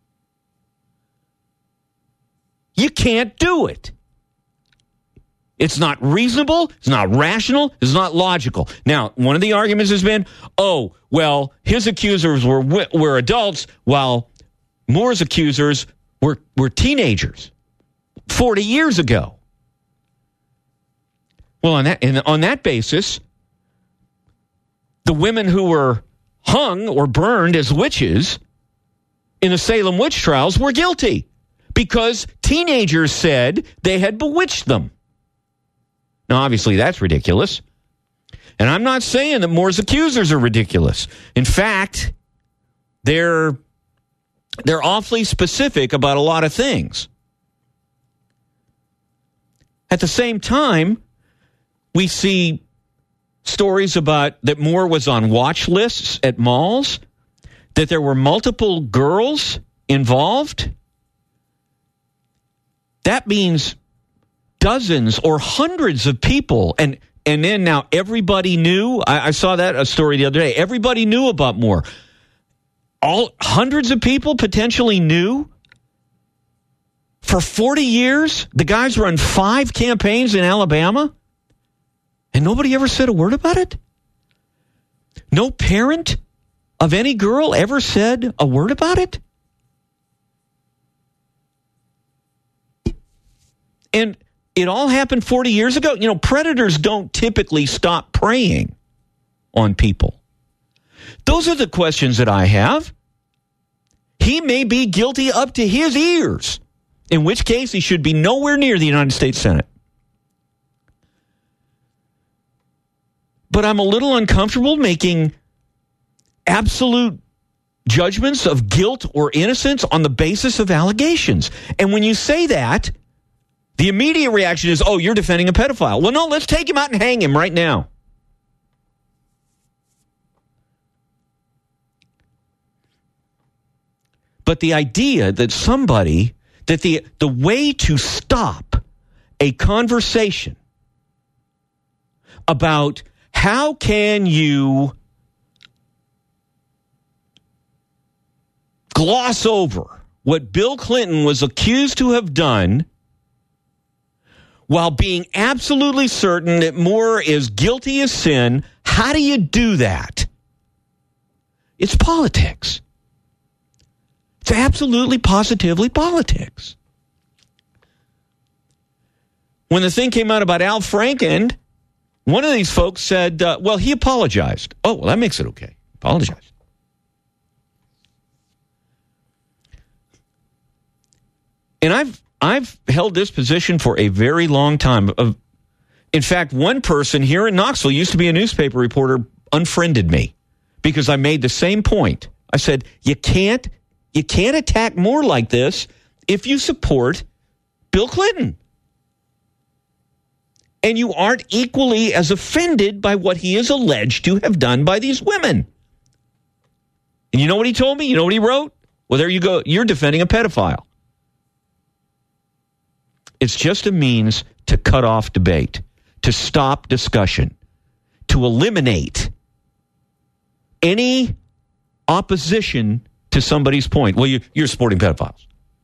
You can't do it. It's not reasonable, it's not rational, it's not logical. Now, one of the arguments has been, oh, well, his accusers were adults while Moore's accusers were teenagers 40 years ago. Well, on that basis, the women who were hung or burned as witches in the Salem witch trials were guilty because teenagers said they had bewitched them. Now, obviously, that's ridiculous. And I'm not saying that Moore's accusers are ridiculous. In fact, they're awfully specific about a lot of things. At the same time, we see stories about that Moore was on watch lists at malls, that there were multiple girls involved. That means dozens or hundreds of people. And then now everybody knew. I saw a story the other day. Everybody knew about Moore. Hundreds of people potentially knew. For 40 years, the guy's run 5 campaigns in Alabama, and nobody ever said a word about it? No parent of any girl ever said a word about it? And it all happened 40 years ago. You know, predators don't typically stop preying on people. Those are the questions that I have. He may be guilty up to his ears, in which case he should be nowhere near the United States Senate. But I'm a little uncomfortable making absolute judgments of guilt or innocence on the basis of allegations. And when you say that, the immediate reaction is, oh, you're defending a pedophile. Well, no, let's take him out and hang him right now. But the idea that the way to stop a conversation about how can you gloss over what Bill Clinton was accused to have done while being absolutely certain that Moore is guilty as sin, how do you do that? It's politics. It's absolutely, positively politics. When the thing came out about Al Franken, one of these folks said, well, he apologized. Oh, well, that makes it okay. Apologized. And I've held this position for a very long time. In fact, one person here in Knoxville, used to be a newspaper reporter, unfriended me because I made the same point. I said, you can't attack Moore like this if you support Bill Clinton. And you aren't equally as offended by what he is alleged to have done by these women. And you know what he told me? You know what he wrote? Well, there you go. You're defending a pedophile. It's just a means to cut off debate, to stop discussion, to eliminate any opposition to somebody's point. Well, you're supporting pedophiles.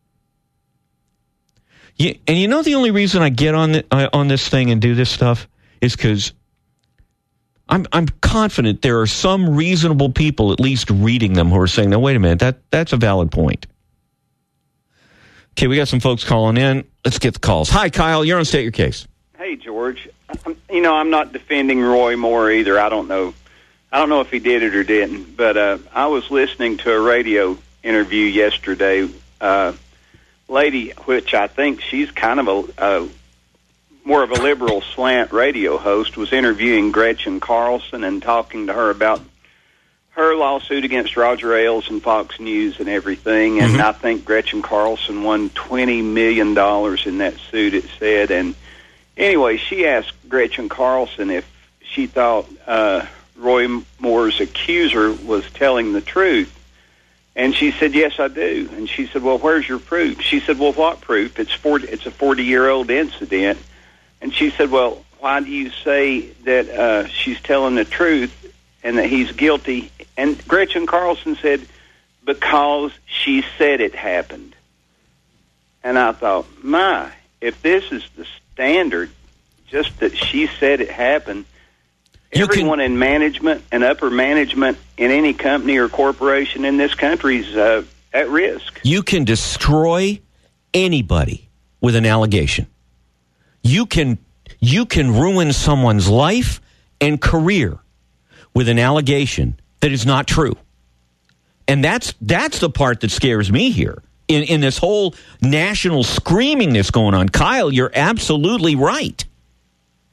And you know the only reason I get on this thing and do this stuff is because I'm confident there are some reasonable people at least reading them who are saying, no, wait a minute, that's a valid point. Okay, we got some folks calling in. Let's get the calls. Hi, Kyle. You're on State Your Case. Hey, George. I'm not defending Roy Moore either. I don't know if he did it or didn't. But I was listening to a radio interview yesterday. Lady, which I think she's kind of a more of a liberal slant radio host, was interviewing Gretchen Carlson and talking to her about her lawsuit against Roger Ailes and Fox News and everything. And I think Gretchen Carlson won $20 million in that suit, it said. And anyway, she asked Gretchen Carlson if she thought Roy Moore's accuser was telling the truth. And she said, yes, I do. And she said, well, where's your proof? She said, well, what proof? It's a 40-year-old incident. And she said, well, why do you say that she's telling the truth and that he's guilty? And Gretchen Carlson said, because she said it happened. And I thought, if this is the standard, just that she said it happened, everyone in management and upper management in any company or corporation in this country is at risk. You can destroy anybody with an allegation. You can ruin someone's life and career with an allegation that is not true. And that's the part that scares me here in this whole national screaming that's going on. Kyle, you're absolutely right.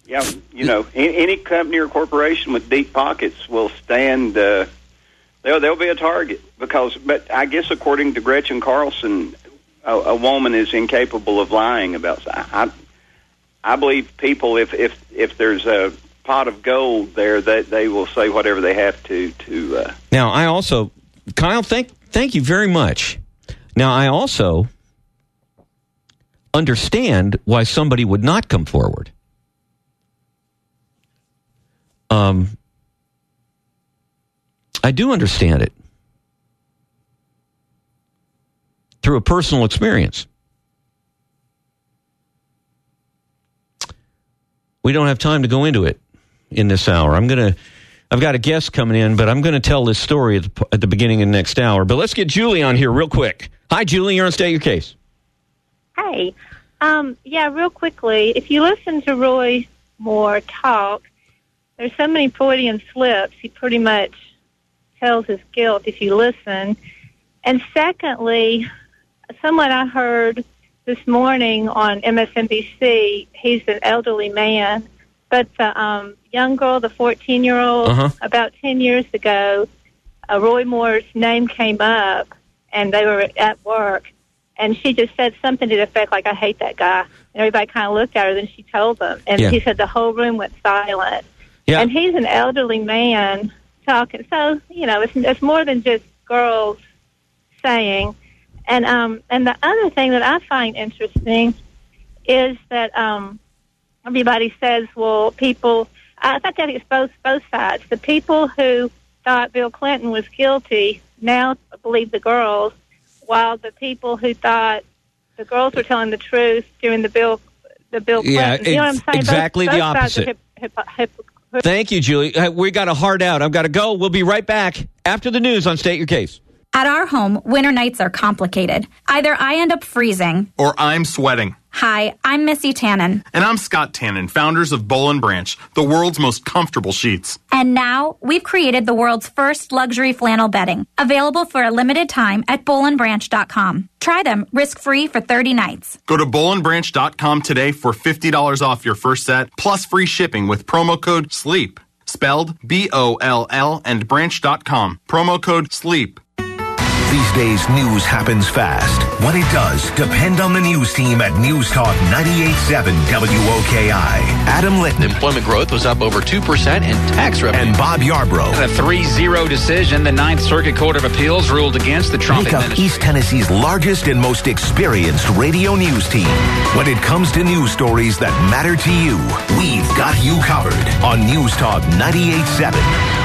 Yeah, any company or corporation with deep pockets will stand. They'll be a target but I guess according to Gretchen Carlson, a woman is incapable of lying about. I believe people, if there's a pot of gold there, that they will say whatever they have to. Now, I also, Kyle, thank you very much. Now, I also understand why somebody would not come forward. I do understand it through a personal experience. We don't have time to go into it in this hour. I've got a guest coming in, but I'm going to tell this story at the beginning of the next hour. But let's get Julie on here real quick. Hi, Julie. You're on State Your Case. Hey. Real quickly, if you listen to Roy Moore talk, there's so many Freudian slips. He pretty much tells his guilt if you listen. And secondly, someone I heard this morning on MSNBC, he's an elderly man, but the young girl, the 14-year-old, about 10 years ago, Roy Moore's name came up, and they were at work, and she just said something to the effect like, I hate that guy. And everybody kind of looked at her, then she told them. And he said the whole room went silent. Yeah. And he's an elderly man talking. So, it's more than just girls saying. And the other thing that I find interesting is that everybody says, well, people, I thought that it's both sides. The people who thought Bill Clinton was guilty now believe the girls, while the people who thought the girls were telling the truth during the Bill Clinton. Yeah, you know what I'm saying? Exactly the opposite. Thank you, Julie. We got a hard out. I've got to go. We'll be right back after the news on State Your Case. At our home, winter nights are complicated. Either I end up freezing, or I'm sweating. Hi, I'm Missy Tannen. And I'm Scott Tannen, founders of Boll & Branch, the world's most comfortable sheets. And now, we've created the world's first luxury flannel bedding, available for a limited time at bollandbranch.com. Try them risk-free for 30 nights. Go to bollandbranch.com today for $50 off your first set, plus free shipping with promo code SLEEP. Spelled BOLL and branch.com. Promo code SLEEP. These days, news happens fast. When it does, depend on the news team at News Talk 98.7 WOKI. Adam Litton. Employment growth was up over 2% and tax revenue. And Bob Yarbrough. In a 3-0 decision, the Ninth Circuit Court of Appeals ruled against the Trump administration. Make up East Tennessee's largest and most experienced radio news team. When it comes to news stories that matter to you, we've got you covered on News Talk 98.7.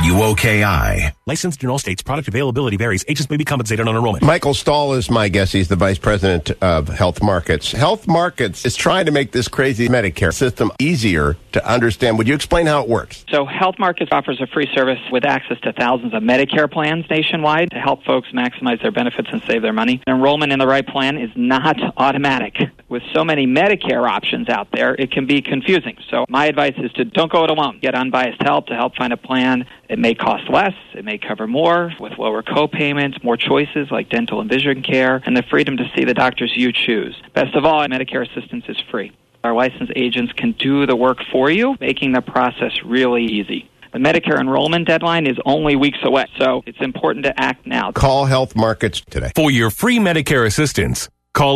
WOKI. Licensed in all states. Product availability varies. Agents may be compensated on enrollment. Michael Stahl is my guest. He's the vice president of Health Markets. Health Markets is trying to make this crazy Medicare system easier to understand. Would you explain how it works? So Health Markets offers a free service with access to thousands of Medicare plans nationwide to help folks maximize their benefits and save their money. Enrollment in the right plan is not automatic. With so many Medicare options out there, it can be confusing. So my advice is to don't go it alone. Get unbiased help to help find a plan. It may cost less, it may cover more, with lower co-payments, more choices like dental and vision care, and the freedom to see the doctors you choose. Best of all, Medicare assistance is free. Our licensed agents can do the work for you, making the process really easy. The Medicare enrollment deadline is only weeks away, so it's important to act now. Call Health Markets today. For your free Medicare assistance, call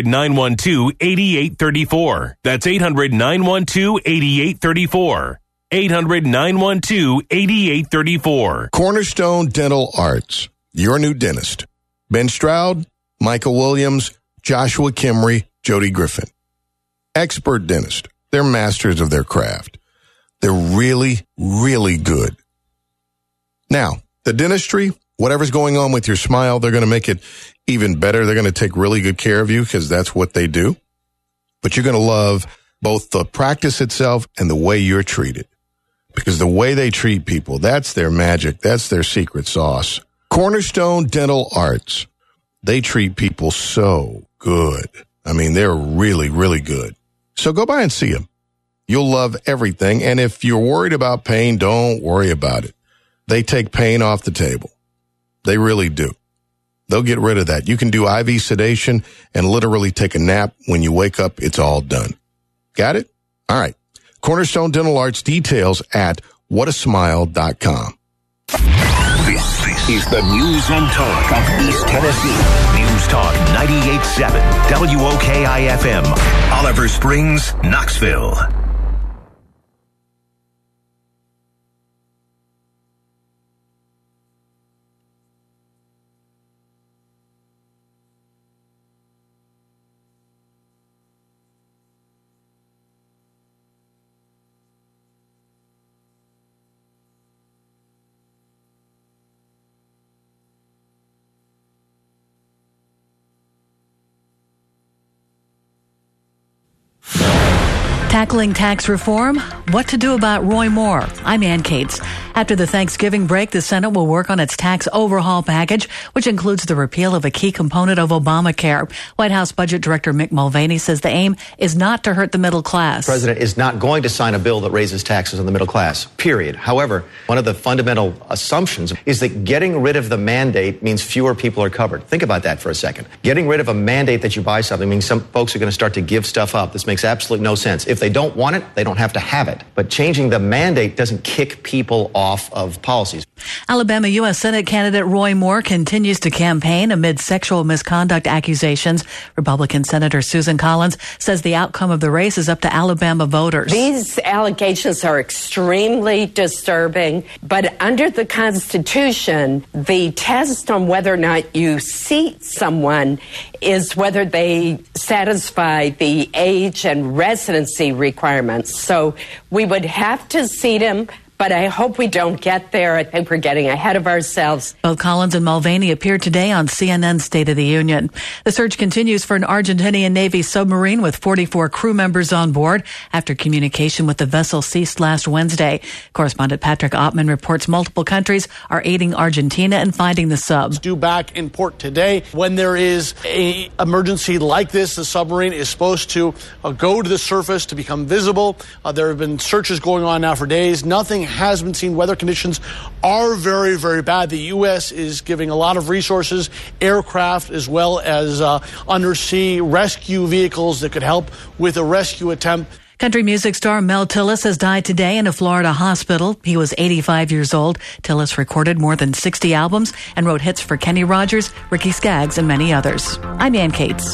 800-912-8834. That's 800-912-8834. 800-912-8834. Cornerstone Dental Arts, your new dentist. Ben Stroud, Michael Williams, Joshua Kimry, Jody Griffin. Expert dentist. They're masters of their craft. They're really, really good. Now, the dentistry, whatever's going on with your smile, they're going to make it even better. They're going to take really good care of you because that's what they do. But you're going to love both the practice itself and the way you're treated. Because the way they treat people, that's their magic. That's their secret sauce. Cornerstone Dental Arts. They treat people so good. I mean, they're really, really good. So go by and see them. You'll love everything. And if you're worried about pain, don't worry about it. They take pain off the table. They really do. They'll get rid of that. You can do IV sedation and literally take a nap. When you wake up, it's all done. Got it? All right. Cornerstone Dental Arts, details at whatasmile.com. This is the news and talk of East Tennessee. News Talk 98.7 WOKI-FM. Oliver Springs, Knoxville. Tackling tax reform, what to do about Roy Moore. I'm Ann Cates. After the Thanksgiving break, the Senate will work on its tax overhaul package, which includes the repeal of a key component of Obamacare. White House Budget Director Mick Mulvaney says the aim is not to hurt the middle class. The president is not going to sign a bill that raises taxes on the middle class, period. However, one of the fundamental assumptions is that getting rid of the mandate means fewer people are covered. Think about that for a second. Getting rid of a mandate that you buy something means some folks are going to start to give stuff up. This makes absolutely no sense. If they don't want it, they don't have to have it. But changing the mandate doesn't kick people off of policies. Alabama U.S. Senate candidate Roy Moore continues to campaign amid sexual misconduct accusations. Republican Senator Susan Collins says the outcome of the race is up to Alabama voters. These allegations are extremely disturbing, but under the Constitution, the test on whether or not you seat someone is whether they satisfy the age and residency requirements. So we would have to seat him, but I hope we don't get there. I think we're getting ahead of ourselves. Both Collins and Mulvaney appeared today on CNN's State of the Union. The search continues for an Argentinian Navy submarine with 44 crew members on board after communication with the vessel ceased last Wednesday. Correspondent Patrick Ottman reports multiple countries are aiding Argentina in finding the sub. Due back in port today. When there is an emergency like this, the submarine is supposed to go to the surface to become visible. There have been searches going on now for days. Nothing has been seen. Weather conditions are very, very bad. The U.S. is giving a lot of resources, aircraft, as well as undersea rescue vehicles that could help with a rescue attempt. Country music star Mel Tillis has died today in a Florida hospital. He was 85 years old. Tillis recorded more than 60 albums and wrote hits for Kenny Rogers, Ricky Skaggs, and many others. I'm Ann Cates.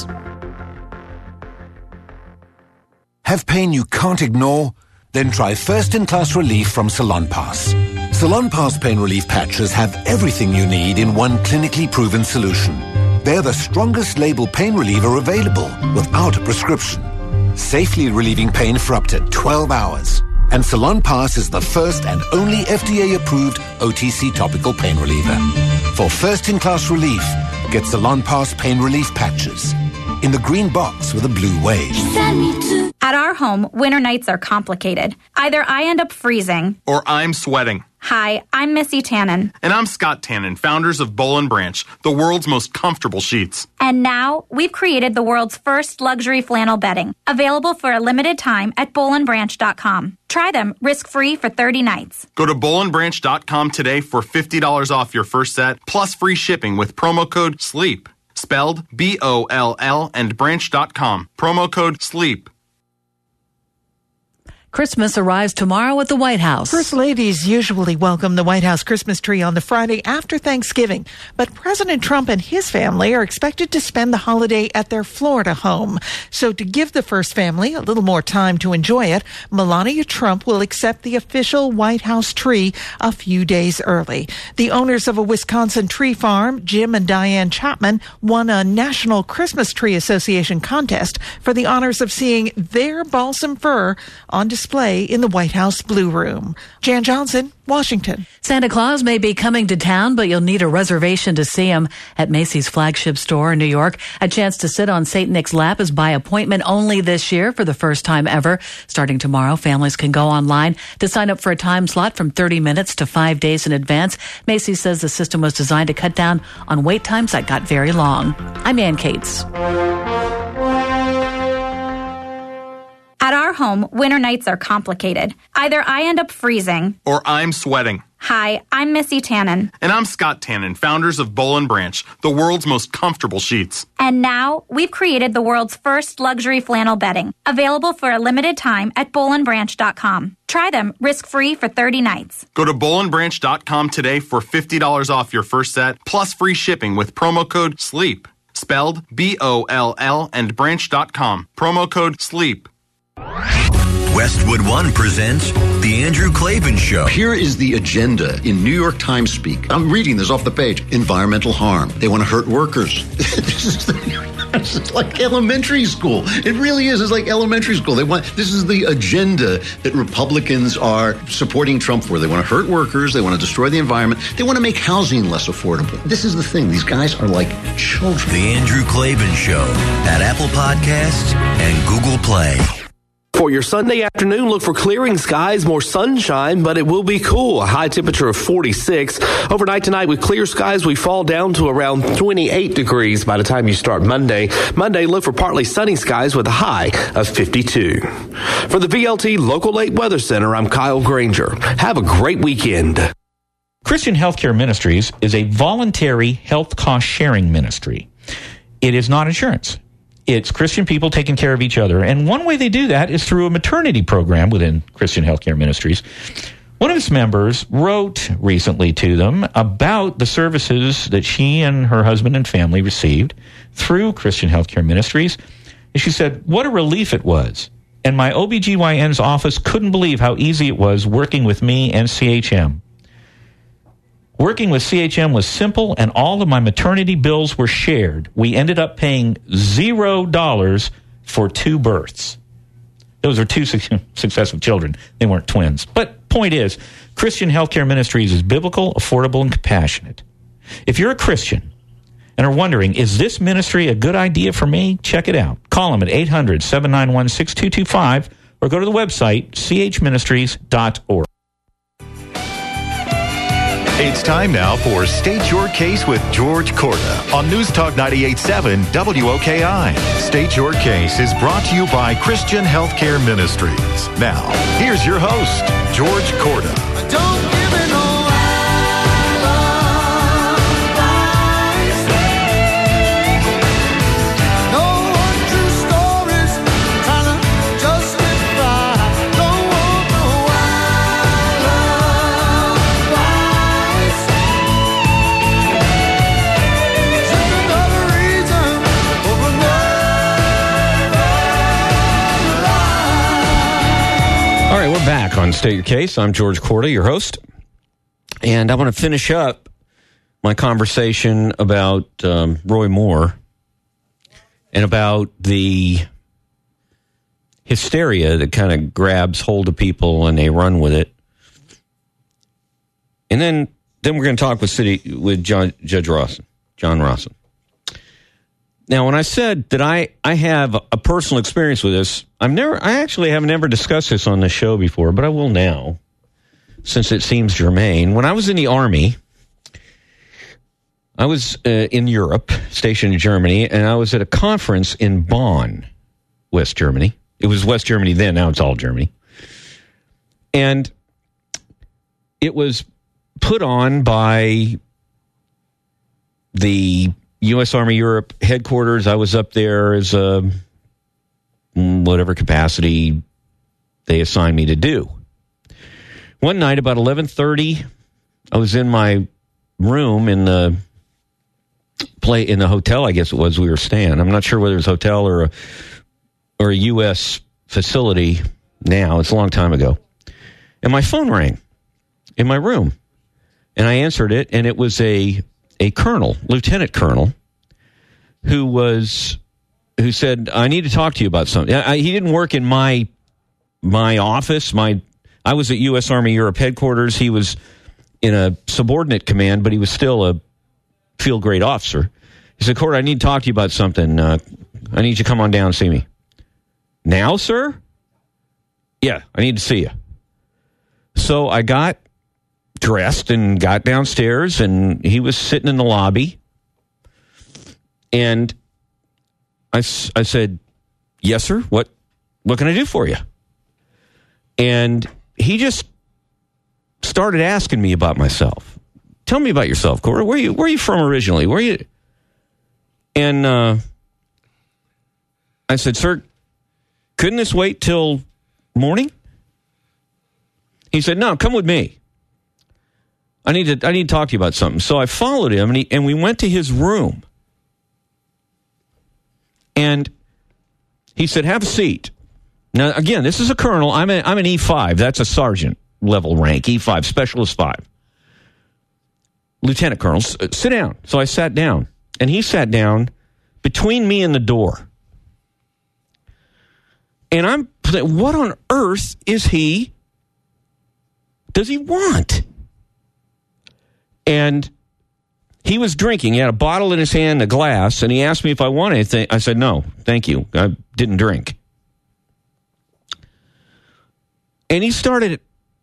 Have pain you can't ignore? Then try first-in-class relief from Salonpas. Salonpas pain relief patches have everything you need in one clinically proven solution. They're the strongest label pain reliever available without a prescription, safely relieving pain for up to 12 hours. And Salonpas is the first and only FDA-approved OTC topical pain reliever. For first-in-class relief, get Salonpas pain relief patches in the green box with a blue wave. At our home, winter nights are complicated. Either I end up freezing, or I'm sweating. Hi, I'm Missy Tannen. And I'm Scott Tannen, founders of Boll & Branch, the world's most comfortable sheets. And now, we've created the world's first luxury flannel bedding, available for a limited time at BollandBranch.com. Try them risk-free for 30 nights. Go to BollandBranch.com today for $50 off your first set, plus free shipping with promo code SLEEP. Spelled B-O-L-L and branch.com. Promo code SLEEP. Christmas arrives tomorrow at the White House. First ladies usually welcome the White House Christmas tree on the Friday after Thanksgiving, but President Trump and his family are expected to spend the holiday at their Florida home. So to give the first family a little more time to enjoy it, Melania Trump will accept the official White House tree a few days early. The owners of a Wisconsin tree farm, Jim and Diane Chapman, won a National Christmas Tree Association contest for the honors of seeing their balsam fir on display in the White House Blue Room. Jan Johnson, Washington. Santa Claus may be coming to town, but you'll need a reservation to see him at Macy's flagship store in New York. A chance to sit on St. Nick's lap is by appointment only this year for the first time ever. Starting tomorrow, families can go online to sign up for a time slot from 30 minutes to 5 days in advance. Macy's says the system was designed to cut down on wait times that got very long. I'm Ann Cates. At our home, winter nights are complicated. Either I end up freezing, or I'm sweating. Hi, I'm Missy Tannen. And I'm Scott Tannen, founders of Boll & Branch, the world's most comfortable sheets. And now, we've created the world's first luxury flannel bedding, available for a limited time at BollandBranch.com. Try them risk-free for 30 nights. Go to BollandBranch.com today for $50 off your first set, plus free shipping with promo code SLEEP. Spelled B-O-L-L and branch.com. Promo code SLEEP. Westwood One presents The Andrew Klavan Show. Here is the agenda in New York Times speak. I'm reading this off the page. Environmental harm. They want to hurt workers. This is like elementary school. It really is. It's like elementary school. This is the agenda that Republicans are supporting Trump for. They want to hurt workers. They want to destroy the environment. They want to make housing less affordable. This is the thing. These guys are like children. The Andrew Klavan Show at Apple Podcasts and Google Play. For your Sunday afternoon, look for clearing skies, more sunshine, but it will be cool. A high temperature of 46. Overnight tonight with clear skies, we fall down to around 28 degrees by the time you start Monday. Monday, look for partly sunny skies with a high of 52. For the VLT Local 8 Weather Center, I'm Kyle Granger. Have a great weekend. Christian Healthcare Ministries is a voluntary health cost sharing ministry. It is not insurance. It's Christian people taking care of each other. And one way they do that is through a maternity program within Christian Healthcare Ministries. One of its members wrote recently to them about the services that she and her husband and family received through Christian Healthcare Ministries. And she said, what a relief it was. And my OBGYN's office couldn't believe how easy it was working with me and CHM. Working with CHM was simple, and all of my maternity bills were shared. We ended up paying $0 for 2 births. Those are 2 successive children. They weren't twins. But point is, Christian Healthcare Ministries is biblical, affordable, and compassionate. If you're a Christian and are wondering, is this ministry a good idea for me? Check it out. Call them at 800-791-6225 or go to the website, chministries.org. It's time now for State Your Case with George Corda on News Talk 98.7 WOKI. State Your Case is brought to you by Christian Healthcare Ministries. Now, here's your host, George Corda. All right, we're back on State Your Case. I'm George Corda, your host. And I want to finish up my conversation about Roy Moore and about the hysteria that kind of grabs hold of people and they run with it. And then we're going to talk with Judge Rawson, John Rawson. Now, when I said that I have a personal experience with this, I actually have never discussed this on the show before, but I will now, since it seems germane. When I was in the Army, I was in Europe, stationed in Germany, and I was at a conference in Bonn, West Germany. It was West Germany then, now it's all Germany. And it was put on by the U.S. Army Europe headquarters. I was up there as whatever capacity they assigned me to do. One night about 11:30, I was in my room in the hotel, I guess it was we were staying. I'm not sure whether it was a hotel or a U.S. facility now. It's a long time ago. And my phone rang in my room. And I answered it, and it was a colonel, lieutenant colonel, who said, I need to talk to you about something. He didn't work in my office. I was at U.S. Army Europe headquarters. He was in a subordinate command, but he was still a field grade officer. He said, Corda, I need to talk to you about something. I need you to come on down and see me. Now, sir? Yeah, I need to see you. So I got dressed and got downstairs, and he was sitting in the lobby. And I said, yes, sir, what can I do for you? And he just started asking me about myself. Tell me about yourself, Corey. Where are you from originally? Where are you? And I said, sir, couldn't this wait till morning? He said, no, come with me. I need to talk to you about something. So I followed him, and we went to his room. And he said, have a seat. Now, again, this is a colonel. I'm an E5. That's a sergeant level rank, E5, Specialist 5. Lieutenant colonel, sit down. So I sat down, and he sat down between me and the door. And I'm thinking, what on earth does he want? And he was drinking. He had a bottle in his hand, a glass, and he asked me if I wanted anything. I said, no, thank you. I didn't drink. And he started,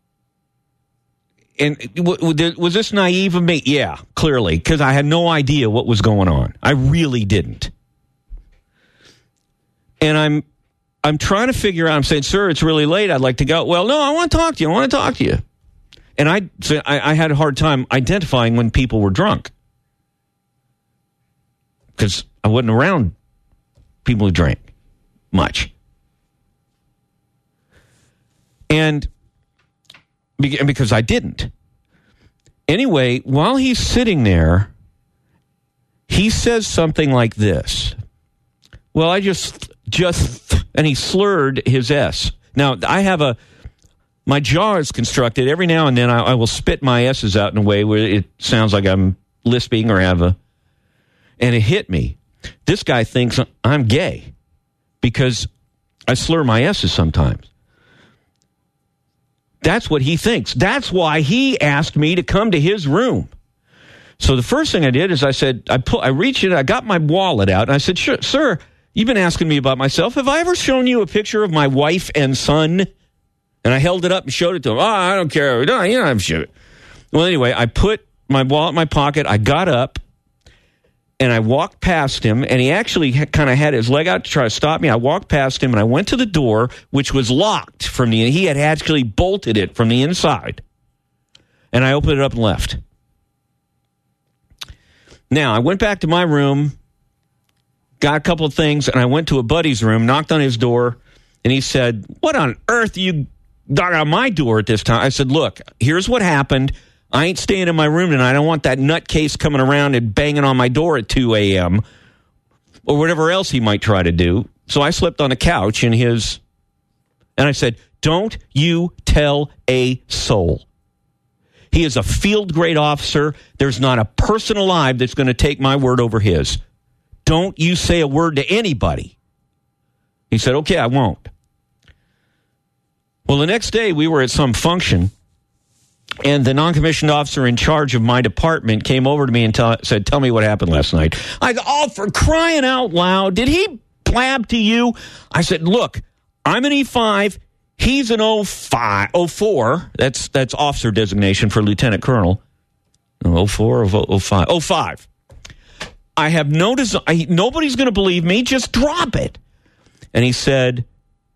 and was this naive of me? Yeah, clearly, because I had no idea what was going on. I really didn't. And I'm trying to figure out, I'm saying, sir, it's really late. I'd like to go. Well, no, I want to talk to you. And I had a hard time identifying when people were drunk. Because I wasn't around people who drank much. And because I didn't. Anyway, while he's sitting there, he says something like this. Well, I just, and he slurred his S. Now, my jaw is constructed. Every now and then I will spit my S's out in a way where it sounds like I'm lisping or and it hit me. This guy thinks I'm gay because I slur my S's sometimes. That's what he thinks. That's why he asked me to come to his room. So the first thing I did is I said, I reached in, I got my wallet out, and I said, sir, you've been asking me about myself. Have I ever shown you a picture of my wife and son? And I held it up and showed it to him. Oh, I don't care. No, you don't have to show it. Well, anyway, I put my wallet in my pocket. I got up, and I walked past him, and he actually kind of had his leg out to try to stop me. I walked past him, and I went to the door, which was locked from he had actually bolted it from the inside. And I opened it up and left. Now, I went back to my room, got a couple of things, and I went to a buddy's room, knocked on his door, and he said, what on earth you got on my door at this time? I said, look, here's what happened. I ain't staying in my room tonight. I don't want that nutcase coming around and banging on my door at 2 a.m. or whatever else he might try to do. So I slept on a couch and I said, don't you tell a soul. He is a field-grade officer. There's not a person alive that's going to take my word over his. Don't you say a word to anybody. He said, okay, I won't. Well, the next day we were at some function, and the non-commissioned officer in charge of my department came over to me and said, tell me what happened last night. I go, oh, for crying out loud, did he blab to you? I said, look, I'm an E5. He's an 04. That's officer designation for lieutenant colonel. 04 or 05? 05. I have noticed, nobody's going to believe me. Just drop it. And he said,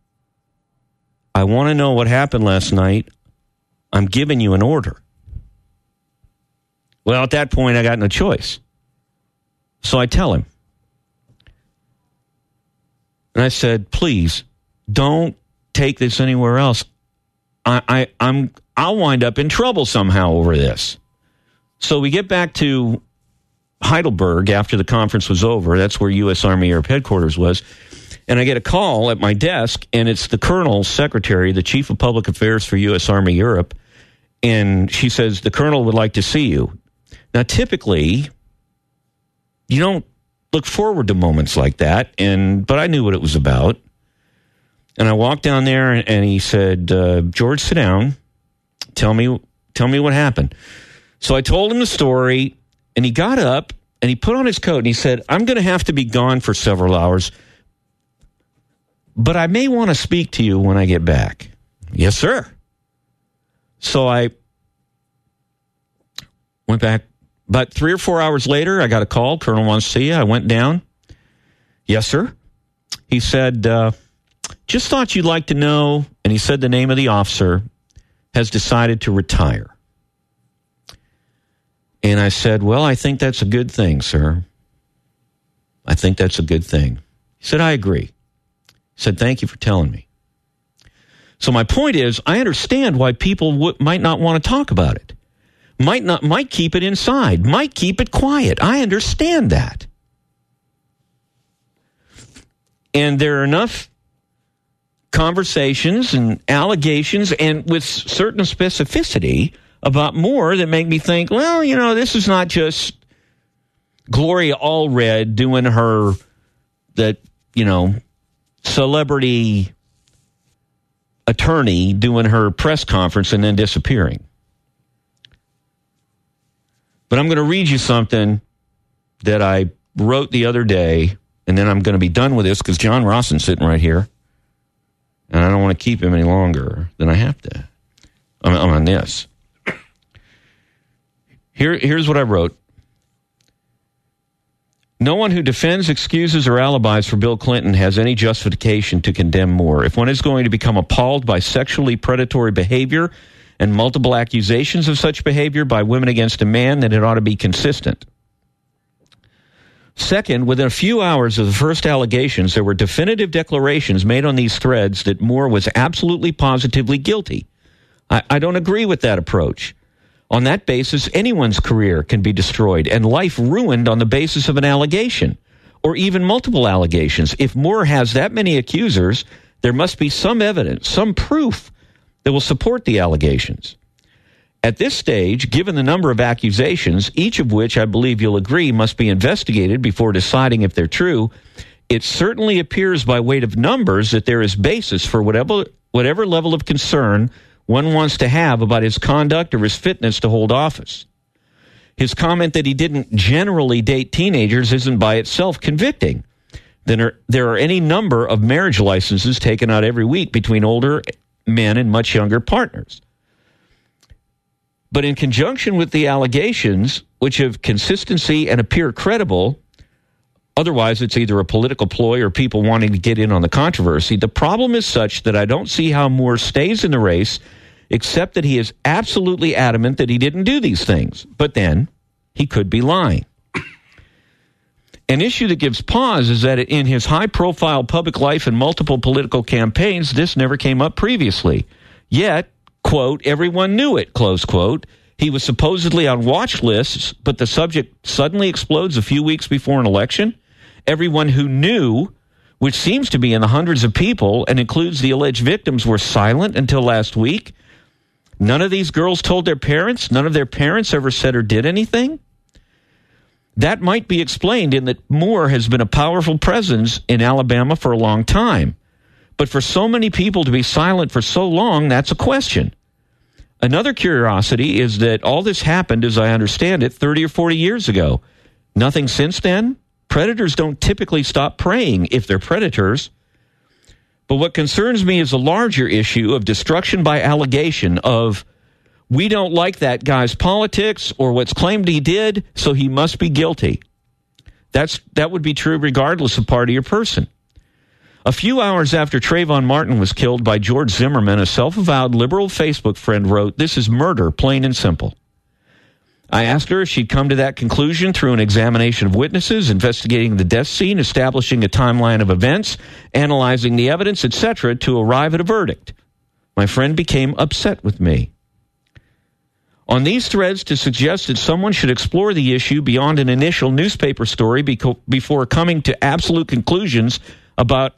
I want to know what happened last night. I'm giving you an order. Well, at that point, I got no choice. So I tell him. And I said, please, don't take this anywhere else. I'll wind up in trouble somehow over this. So we get back to Heidelberg after the conference was over. That's where U.S. Army Europe headquarters was. And I get a call at my desk, and it's the colonel's secretary, the chief of public affairs for U.S. Army Europe. And she says, the colonel would like to see you. Now, typically, you don't look forward to moments like that, but I knew what it was about. And I walked down there, and he said, George, sit down. Tell me what happened. So I told him the story, and he got up, and he put on his coat, and he said, I'm going to have to be gone for several hours, but I may want to speak to you when I get back. Yes, sir. So I went back. About 3 or 4 hours later, I got a call. Colonel wants to see you. I went down. Yes, sir. He said, just thought you'd like to know, and he said the name of the officer, has decided to retire. And I said, well, I think that's a good thing, sir. I think that's a good thing. He said, I agree. He said, thank you for telling me. So my point is, I understand why people might not want to talk about it. Might keep it inside, might keep it quiet. I understand that. And there are enough conversations and allegations and with certain specificity about Moore that make me think, well, this is not just Gloria Allred doing her, celebrity attorney doing her press conference and then disappearing. But I'm going to read you something that I wrote the other day, and then I'm going to be done with this because John Rosson's sitting right here, and I don't want to keep him any longer than I have to. I'm on this. Here's what I wrote. No one who defends, excuses, or alibis for Bill Clinton has any justification to condemn Moore. If one is going to become appalled by sexually predatory behavior and multiple accusations of such behavior by women against a man, then it ought to be consistent. Second, within a few hours of the first allegations, there were definitive declarations made on these threads that Moore was absolutely positively guilty. I don't agree with that approach. On that basis, anyone's career can be destroyed and life ruined on the basis of an allegation, or even multiple allegations. If Moore has that many accusers, there must be some evidence, some proof that will support the allegations. At this stage, given the number of accusations, each of which I believe you'll agree must be investigated before deciding if they're true, it certainly appears by weight of numbers that there is basis for whatever level of concern one wants to have about his conduct or his fitness to hold office. His comment that he didn't generally date teenagers isn't by itself convicting. Then there are any number of marriage licenses taken out every week between older men and much younger partners. But in conjunction with the allegations, which have consistency and appear credible, otherwise it's either a political ploy or people wanting to get in on the controversy, the problem is such that I don't see how Moore stays in the race except that he is absolutely adamant that he didn't do these things. But then he could be lying. An issue that gives pause is that in his high-profile public life and multiple political campaigns, this never came up previously. Yet, quote, everyone knew it, close quote. He was supposedly on watch lists, but the subject suddenly explodes a few weeks before an election. Everyone who knew, which seems to be in the hundreds of people and includes the alleged victims, were silent until last week. None of these girls told their parents. None of their parents ever said or did anything. That might be explained in that Moore has been a powerful presence in Alabama for a long time. But for so many people to be silent for so long, that's a question. Another curiosity is that all this happened, as I understand it, 30 or 40 years ago. Nothing since then? Predators don't typically stop preying if they're predators. But what concerns me is a larger issue of destruction by allegation of, we don't like that guy's politics or what's claimed he did, so he must be guilty. That would be true regardless of party or person. A few hours after Trayvon Martin was killed by George Zimmerman, a self-avowed liberal Facebook friend wrote, "This is murder, plain and simple." I asked her if she'd come to that conclusion through an examination of witnesses, investigating the death scene, establishing a timeline of events, analyzing the evidence, etc., to arrive at a verdict. My friend became upset with me. On these threads, to suggest that someone should explore the issue beyond an initial newspaper story before coming to absolute conclusions about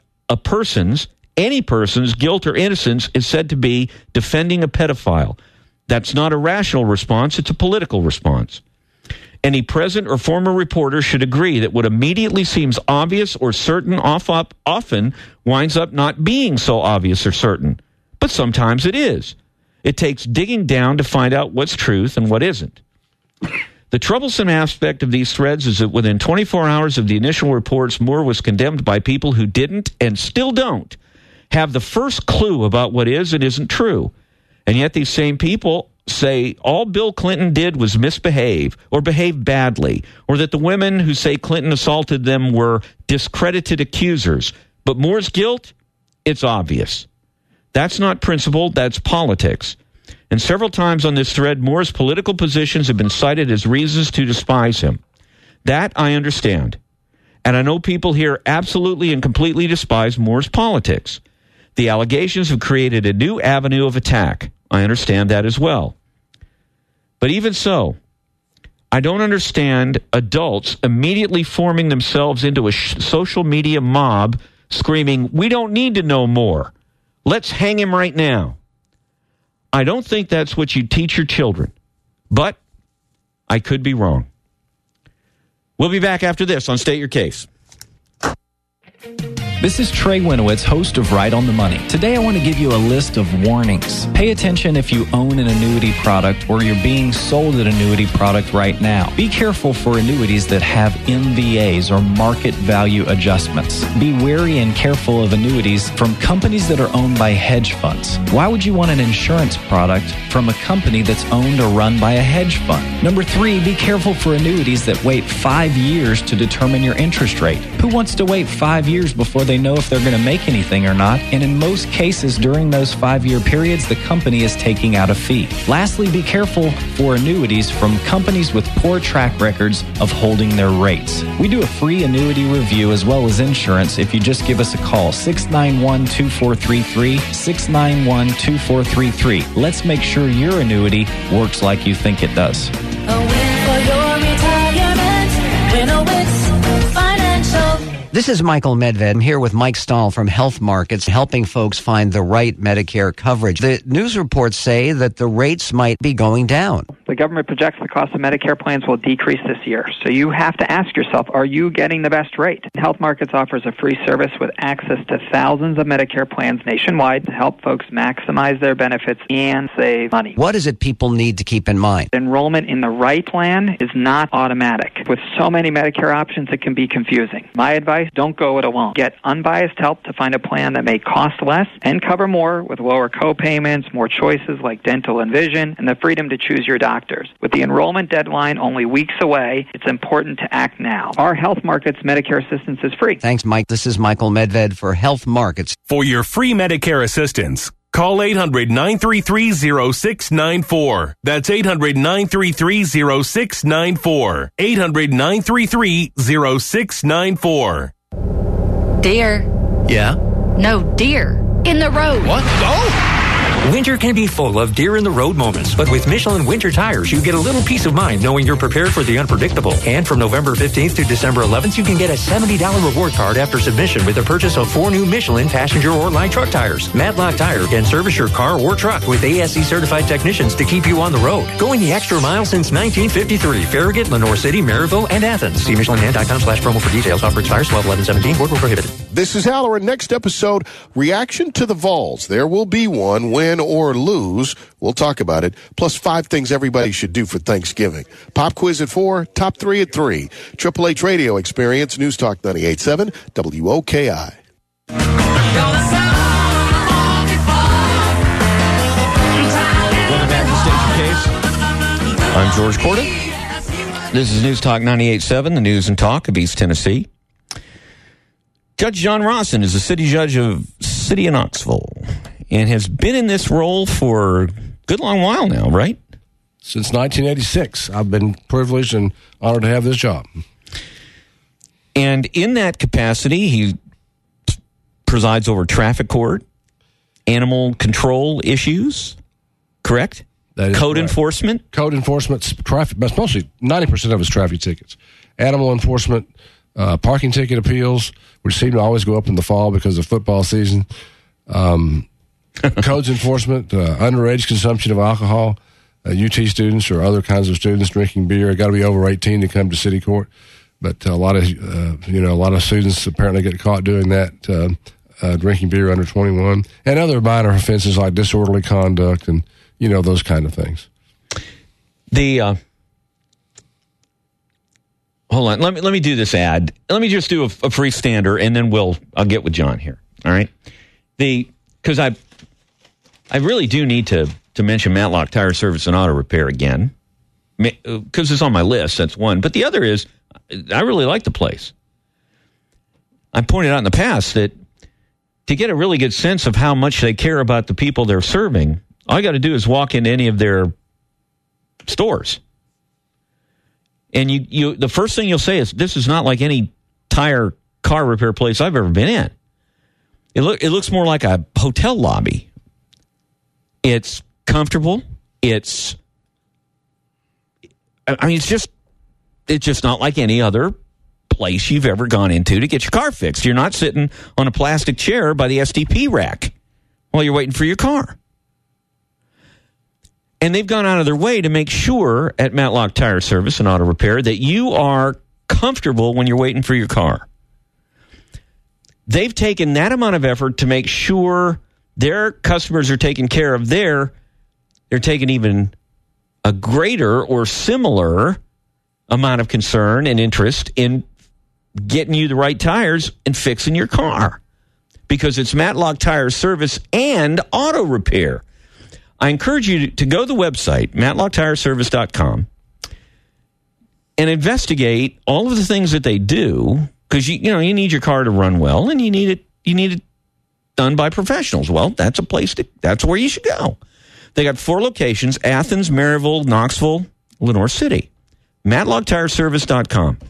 any person's guilt or innocence is said to be defending a pedophile. That's not a rational response, it's a political response. Any present or former reporter should agree that what immediately seems obvious or certain often winds up not being so obvious or certain. But sometimes it is. It takes digging down to find out what's truth and what isn't. The troublesome aspect of these threads is that within 24 hours of the initial reports, Moore was condemned by people who didn't, and still don't, have the first clue about what is and isn't true. And yet these same people say all Bill Clinton did was misbehave or behave badly, or that the women who say Clinton assaulted them were discredited accusers. But Moore's guilt, it's obvious. That's not principle, that's politics. And several times on this thread, Moore's political positions have been cited as reasons to despise him. That I understand. And I know people here absolutely and completely despise Moore's politics. The allegations have created a new avenue of attack. I understand that as well. But even so, I don't understand adults immediately forming themselves into a social media mob screaming, "We don't need to know more. Let's hang him right now." I don't think that's what you teach your children, but I could be wrong. We'll be back after this on State Your Case. This is Trey Winowitz, host of Right on the Money. Today I want to give you a list of warnings. Pay attention if you own an annuity product or you're being sold an annuity product right now. Be careful for annuities that have MVAs or market value adjustments. Be wary and careful of annuities from companies that are owned by hedge funds. Why would you want an insurance product from a company that's owned or run by a hedge fund? Number 3, be careful for annuities that wait 5 years to determine your interest rate. Who wants to wait 5 years before they know if they're going to make anything or not? And in most cases, during those 5-year periods, the company is taking out a fee. Lastly, be careful for annuities from companies with poor track records of holding their rates. We do a free annuity review as well as insurance if you just give us a call, 691-2433, 691-2433. Let's make sure your annuity works like you think it does. A win for your retirement. Winowitz Financial. This is Michael Medved. I'm here with Mike Stahl from Health Markets, helping folks find the right Medicare coverage. The news reports say that the rates might be going down. The government projects the cost of Medicare plans will decrease this year. So you have to ask yourself, are you getting the best rate? Health Markets offers a free service with access to thousands of Medicare plans nationwide to help folks maximize their benefits and save money. What is it people need to keep in mind? Enrollment in the right plan is not automatic. With so many Medicare options, it can be confusing. My advice, don't go it alone. Get unbiased help to find a plan that may cost less and cover more with lower co-payments, more choices like dental and vision, and the freedom to choose your doctors. With the enrollment deadline only weeks away, it's important to act now. Our Health Markets Medicare assistance is free. Thanks, Mike. This is Michael Medved for Health Markets. For your free Medicare assistance, call 800-933-0694. That's 800-933-0694. 800-933-0694. Deer. Yeah? No, deer. In the road. What? Oh! Winter can be full of deer-in-the-road moments, but with Michelin Winter Tires, you get a little peace of mind knowing you're prepared for the unpredictable. And from November 15th to December 11th, you can get a $70 reward card after submission with the purchase of 4 new Michelin passenger or light truck tires. Matlock Tire can service your car or truck with ASE-certified technicians to keep you on the road. Going the extra mile since 1953. Farragut, Lenore City, Maryville, and Athens. See MichelinMan.com/promo for details. Offer expires 12/11/17. Void where prohibited. This is Halloran. Next episode, reaction to the Vols. There will be one, win or lose. We'll talk about it. Plus 5 things everybody should do for Thanksgiving. Pop quiz at 4, top 3 at 3. Triple H Radio Experience, News Talk 98.7, WOKI. Welcome back to State Your Case. I'm George Corda. This is News Talk 98.7, the news and talk of East Tennessee. Judge John Rawson is the city judge of City of Knoxville and has been in this role for a good long while now, right? Since 1986. I've been privileged and honored to have this job. And in that capacity, he presides over traffic court, animal control issues, correct? That is Code correct. enforcement? Code enforcement, traffic, but mostly 90% of it's traffic tickets. Animal enforcement, parking ticket appeals, which seem to always go up in the fall because of football season. Codes enforcement, underage consumption of alcohol, UT students or other kinds of students drinking beer. Got to be over 18 to come to city court. But a lot of students apparently get caught doing that, drinking beer under 21, and other minor offenses like disorderly conduct and those kind of things. Hold on. Let me do this ad. Let me just do a freestander, and then I'll get with John here. All right. Because I really do need to mention Matlock Tire Service and Auto Repair again, because it's on my list. That's one. But the other is, I really like the place. I pointed out in the past that to get a really good sense of how much they care about the people they're serving, All you got to do is walk into any of their stores. And you the first thing you'll say is, this is not like any car repair place I've ever been in. It looks more like a hotel lobby. It's comfortable. It's just not like any other place you've ever gone into to get your car fixed. You're not sitting on a plastic chair by the SDP rack while you're waiting for your car. And they've gone out of their way to make sure at Matlock Tire Service and Auto Repair that you are comfortable when you're waiting for your car. They've taken that amount of effort to make sure their customers are taken care of. They're taking even a greater or similar amount of concern and interest in getting you the right tires and fixing your car, because it's Matlock Tire Service and Auto Repair. I encourage you to go to the website, matlocktireservice.com, and investigate all of the things that they do, because you need your car to run well, and you need it done by professionals. Well, that's where you should go. They got 4 locations: Athens, Maryville, Knoxville, Lenore City. matlocktireservice.com.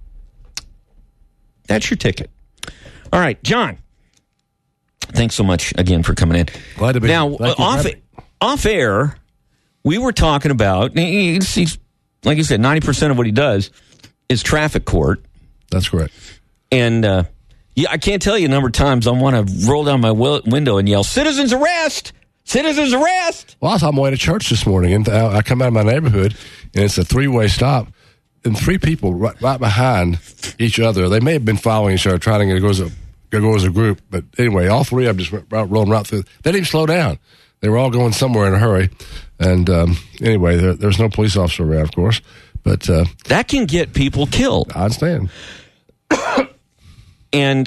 That's your ticket. All right, John, thanks so much again for coming in. Glad to be now here. off air, we were talking about, he's like you said, 90% of what he does is traffic court. That's correct. And I can't tell you a number of times I want to roll down my window and yell, "Citizens arrest! Citizens arrest!" Well, I was on my way to church this morning, and I come out of my neighborhood, and it's a 3-way stop, and 3 people right behind each other. They may have been following each other, trying to go as a group, but anyway, all 3 of them just rolling right through. They didn't even slow down. They were all going somewhere in a hurry, and anyway, there's no police officer around, of course, but that can get people killed. I understand. And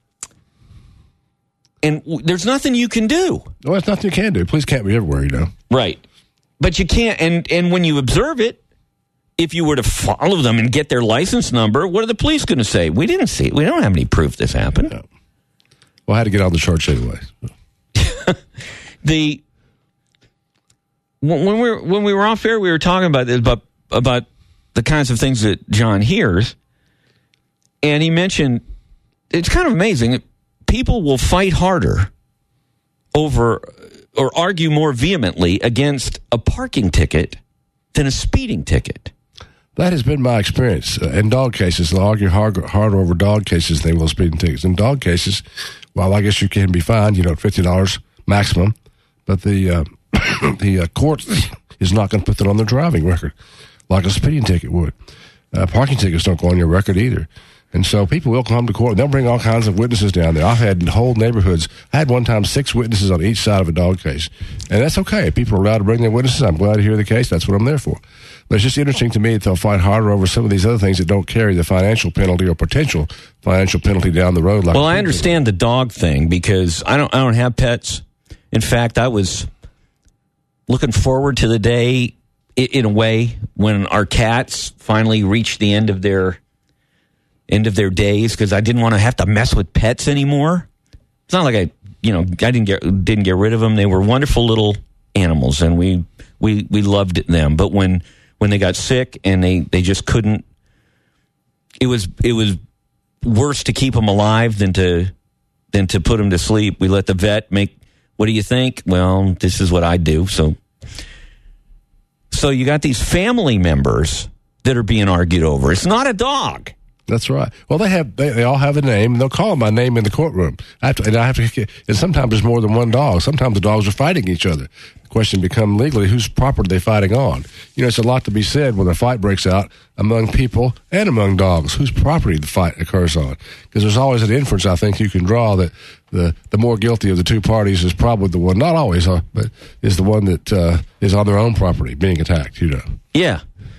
there's nothing you can do. No, there's nothing you can do. Police can't be everywhere, Right. But you can't, and when you observe it, if you were to follow them and get their license number, what are the police going to say? We didn't see it. We don't have any proof this happened. No. Well, I had to get on the church anyway. When we were off air, we were talking about this, about the kinds of things that John hears, and he mentioned, it's kind of amazing, people will fight harder over or argue more vehemently against a parking ticket than a speeding ticket. That has been my experience. In dog cases, they'll argue harder over dog cases than they will speeding tickets. In dog cases, well, I guess you can be fined, $50 maximum, but the court is not going to put that on their driving record like a speeding ticket would. Parking tickets don't go on your record either. And so people will come to court, and they'll bring all kinds of witnesses down there. I've had whole neighborhoods. I had one time 6 witnesses on each side of a dog case. And that's okay. People are allowed to bring their witnesses. I'm glad to hear the case. That's what I'm there for. But it's just interesting to me that they'll fight harder over some of these other things that don't carry the financial penalty or potential financial penalty down the road. Well, I understand the dog thing because I don't have pets. In fact, I was looking forward to the day, in a way, when our cats finally reached the end of their days, because I didn't want to have to mess with pets anymore. It's not like I didn't get rid of them. They were wonderful little animals, and we loved them. But when they got sick and they just couldn't, it was worse to keep them alive than to put them to sleep. We let the vet make. What do you think? Well, this is what I do. So you got these family members that are being argued over. It's not a dog. That's right. Well, they all have a name, and they'll call my name in the courtroom. And sometimes there's more than one dog. Sometimes the dogs are fighting each other. The question becomes legally, whose property are they fighting on? It's a lot to be said when a fight breaks out among people and among dogs. Whose property the fight occurs on? Because there's always an inference, I think, you can draw that the more guilty of the two parties is probably the one, not always, but is the one that is on their own property being attacked, Yeah.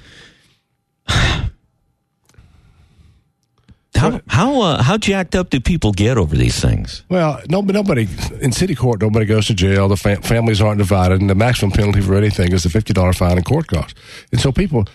How jacked up do people get over these things? Well, nobody in city court. Nobody goes to jail. The families aren't divided, and the maximum penalty for anything is the $50 fine and court costs. And so people,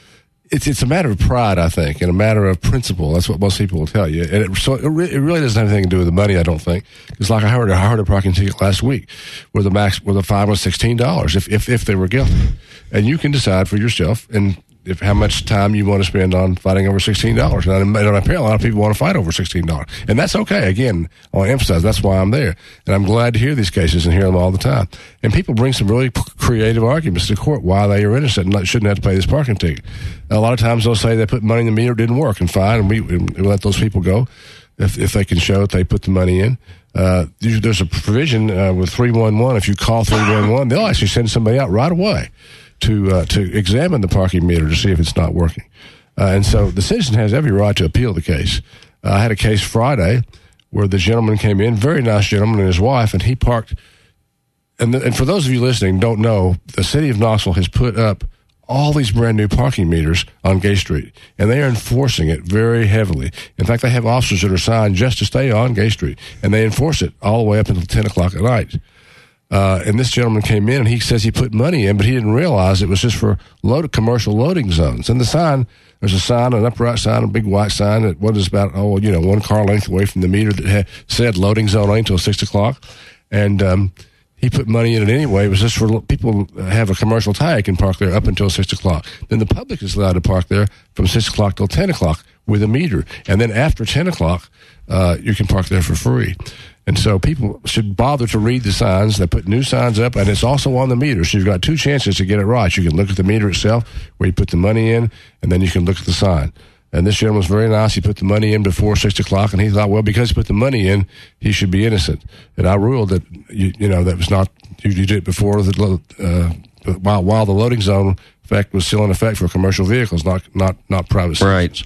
it's a matter of pride, I think, and a matter of principle. That's what most people will tell you. And it really doesn't have anything to do with the money, I don't think. It's like I heard a parking ticket last week where the fine was $16 if they were guilty. And you can decide for yourself and how much time you want to spend on fighting over $16. And apparently a lot of people want to fight over $16. And that's okay. Again, I want to emphasize that's why I'm there. And I'm glad to hear these cases and hear them all the time. And people bring some really creative arguments to court why they are innocent and shouldn't have to pay this parking ticket. And a lot of times they'll say they put money in the meter, it didn't work, and fine, and we let those people go if they can show that they put the money in. There's a provision with 311. If you call 311, they'll actually send somebody out right away to examine the parking meter to see if it's not working. And so the citizen has every right to appeal the case. I had a case Friday where the gentleman came in, very nice gentleman, and his wife, and he parked. And for those of you listening don't know, the city of Knoxville has put up all these brand new parking meters on Gay Street, and they are enforcing it very heavily. In fact, they have officers that are assigned just to stay on Gay Street, and they enforce it all the way up until 10 o'clock at night. And this gentleman came in, and he says he put money in, but he didn't realize it was just for commercial loading zones. And the sign, there's a sign, an upright sign, a big white sign that was about, one car length away from the meter that said loading zone only until 6 o'clock. And he put money in it anyway. It was just for people who have a commercial tag can park there up until 6 o'clock. Then the public is allowed to park there from 6 o'clock till 10 o'clock with a meter. And then after 10 o'clock, you can park there for free. And so people should bother to read the signs. They put new signs up, and it's also on the meter. So you've got two chances to get it right. You can look at the meter itself, where you put the money in, and then you can look at the sign. And this gentleman was very nice. He put the money in before 6 o'clock, and he thought, well, because he put the money in, he should be innocent. And I ruled that, that was not, you did it before while the loading zone effect was still in effect for commercial vehicles, not private citizens. Right.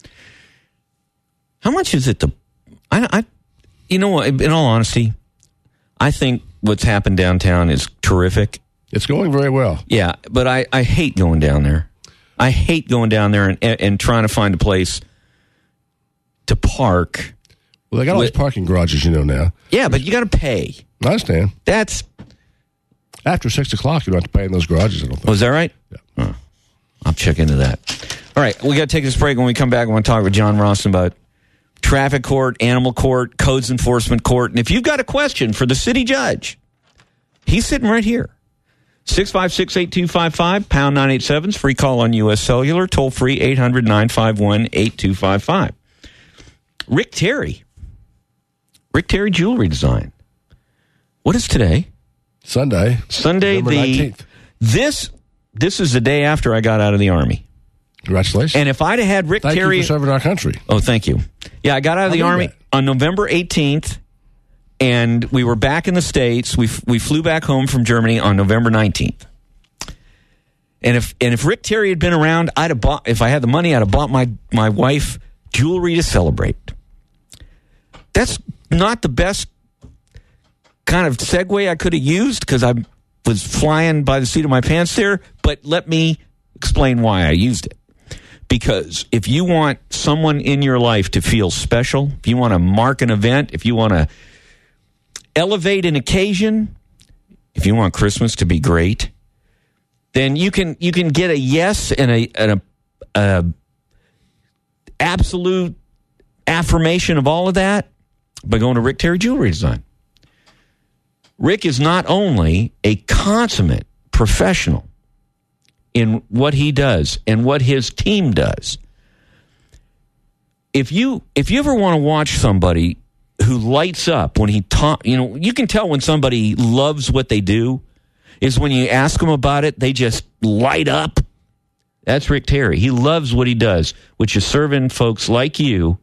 How much is it in all honesty, I think what's happened downtown is terrific. It's going very well. Yeah, but I hate going down there. I hate going down there and trying to find a place to park. Well, they got all these parking garages, now. Yeah, but you got to pay. I understand. That's after 6 o'clock. You don't have to pay in those garages. I don't think. Oh, is that right? Yeah. Oh, I'll check into that. All right, we got to take this break. When we come back, I want to talk with John Rawson about traffic court, animal court, codes enforcement court. And if you've got a question for the city judge, he's sitting right here. 656-8255, pound 987, free call on U.S. Cellular, toll free 800-951-8255. Rick Terry Jewelry Design. What is today? Sunday, November 19th. This is the day after I got out of the Army. Congratulations. And if I'd have had Rick Terry... Thank you for serving our country. Oh, thank you. Yeah, I got out of the Army on November 18th, and we were back in the States. We flew back home from Germany on November 19th. And if Rick Terry had been around, if I had the money, I'd have bought my wife jewelry to celebrate. That's not the best kind of segue I could have used because I was flying by the seat of my pants there, but let me explain why I used it. Because if you want someone in your life to feel special, if you want to mark an event, if you want to elevate an occasion, if you want Christmas to be great, then you can get a yes and a absolute affirmation of all of that by going to Rick Terry Jewelry Design. Rick is not only a consummate professional in what he does and what his team does. If you ever want to watch somebody who lights up when he talks, you can tell when somebody loves what they do is when you ask them about it, they just light up. That's Rick Terry. He loves what he does, which is serving folks like you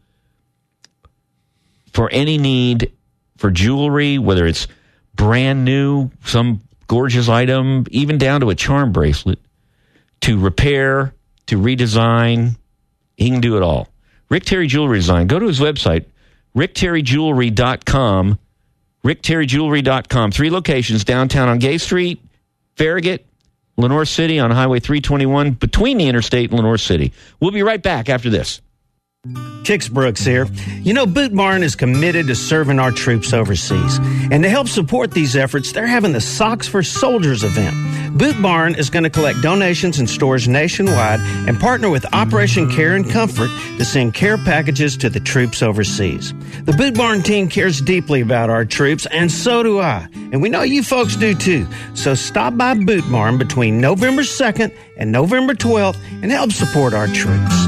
for any need for jewelry, whether it's brand new, some gorgeous item, even down to a charm bracelet, to repair, to redesign. He can do it all. Rick Terry Jewelry Design. Go to his website, rickterryjewelry.com. rickterryjewelry.com. 3 locations, downtown on Gay Street, Farragut, Lenoir City on Highway 321, between the interstate and Lenoir City. We'll be right back after this. Chicks Brooks here. You know, Boot Barn is committed to serving our troops overseas. And to help support these efforts, they're having the Socks for Soldiers event. Boot Barn is going to collect donations in stores nationwide and partner with Operation Care and Comfort to send care packages to the troops overseas. The Boot Barn team cares deeply about our troops, and so do I. And we know you folks do too. So stop by Boot Barn between November 2nd and November 12th and help support our troops.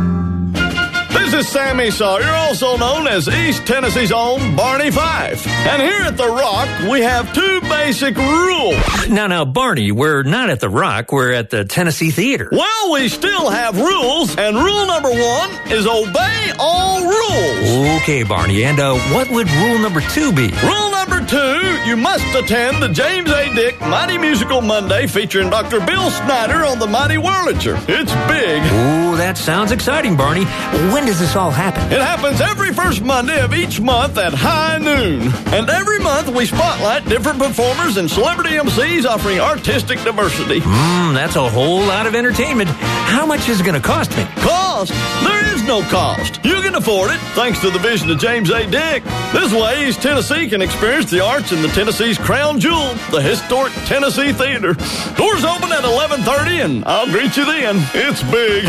This is Sammy Sawyer, also known as East Tennessee's own Barney Fife. And here at The Rock, we have two basic rules. Now, Barney, we're not at The Rock. We're at the Tennessee Theater. Well, we still have rules, and rule number 1 is obey all rules. Okay, Barney, and what would rule number 2 be? Rule number 2, you must attend the James A. Dick Mighty Musical Monday featuring Dr. Bill Snyder on the Mighty Wurlitzer. It's big. Ooh, that sounds exciting, Barney. When does this all happen? It happens every first Monday of each month at high noon. And every month we spotlight different performers and celebrity MCs offering artistic diversity. That's a whole lot of entertainment. How much is it going to cost me? Cost? There is no cost. You can afford it thanks to the vision of James A. Dick. This way, East Tennessee can experience the arts in the Tennessee's crown jewel, the historic Tennessee Theater. Doors open at 11:30 and I'll greet you then. It's big.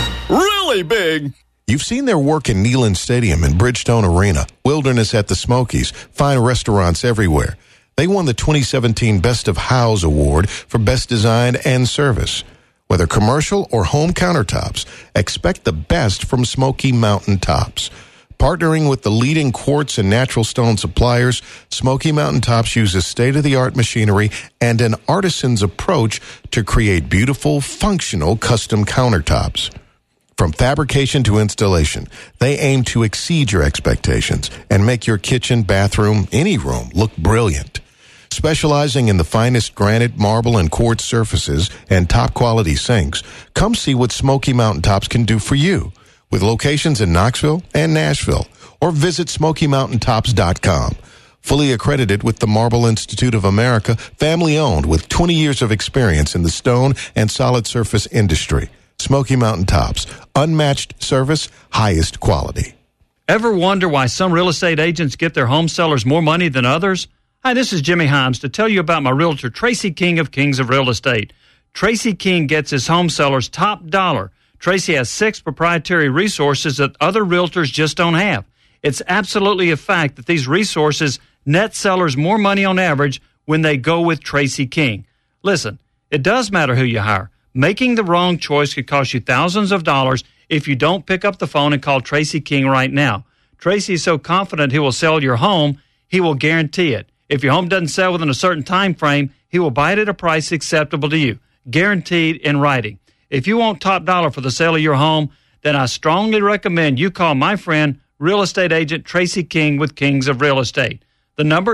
Really big. You've seen their work in Neyland Stadium and Bridgestone Arena, Wilderness at the Smokies, fine restaurants everywhere. They won the 2017 Best of House Award for Best Design and Service. Whether commercial or home countertops, expect the best from Smoky Mountain Tops. Partnering with the leading quartz and natural stone suppliers, Smoky Mountain Tops uses state-of-the-art machinery and an artisan's approach to create beautiful, functional custom countertops. From fabrication to installation, they aim to exceed your expectations and make your kitchen, bathroom, any room look brilliant. Specializing in the finest granite, marble, and quartz surfaces and top-quality sinks, come see what Smoky Mountain Tops can do for you. With locations in Knoxville and Nashville, or visit SmokyMountainTops.com. Fully accredited with the Marble Institute of America, family-owned with 20 years of experience in the stone and solid surface industry. Smoky Mountain Tops, unmatched service, highest quality. Ever wonder why some real estate agents get their home sellers more money than others? Hi, this is Jimmy Himes to tell you about my realtor, Tracy King of Kings of Real Estate. Tracy King gets his home sellers top dollar. Tracy has 6 proprietary resources that other realtors just don't have. It's absolutely a fact that these resources net sellers more money on average when they go with Tracy King. Listen, it does matter who you hire. Making the wrong choice could cost you thousands of dollars if you don't pick up the phone and call Tracy King right now. Tracy is so confident he will sell your home, he will guarantee it. If your home doesn't sell within a certain time frame, he will buy it at a price acceptable to you, guaranteed in writing. If you want top dollar for the sale of your home, then I strongly recommend you call my friend, real estate agent Tracy King with Kings of Real Estate. The number,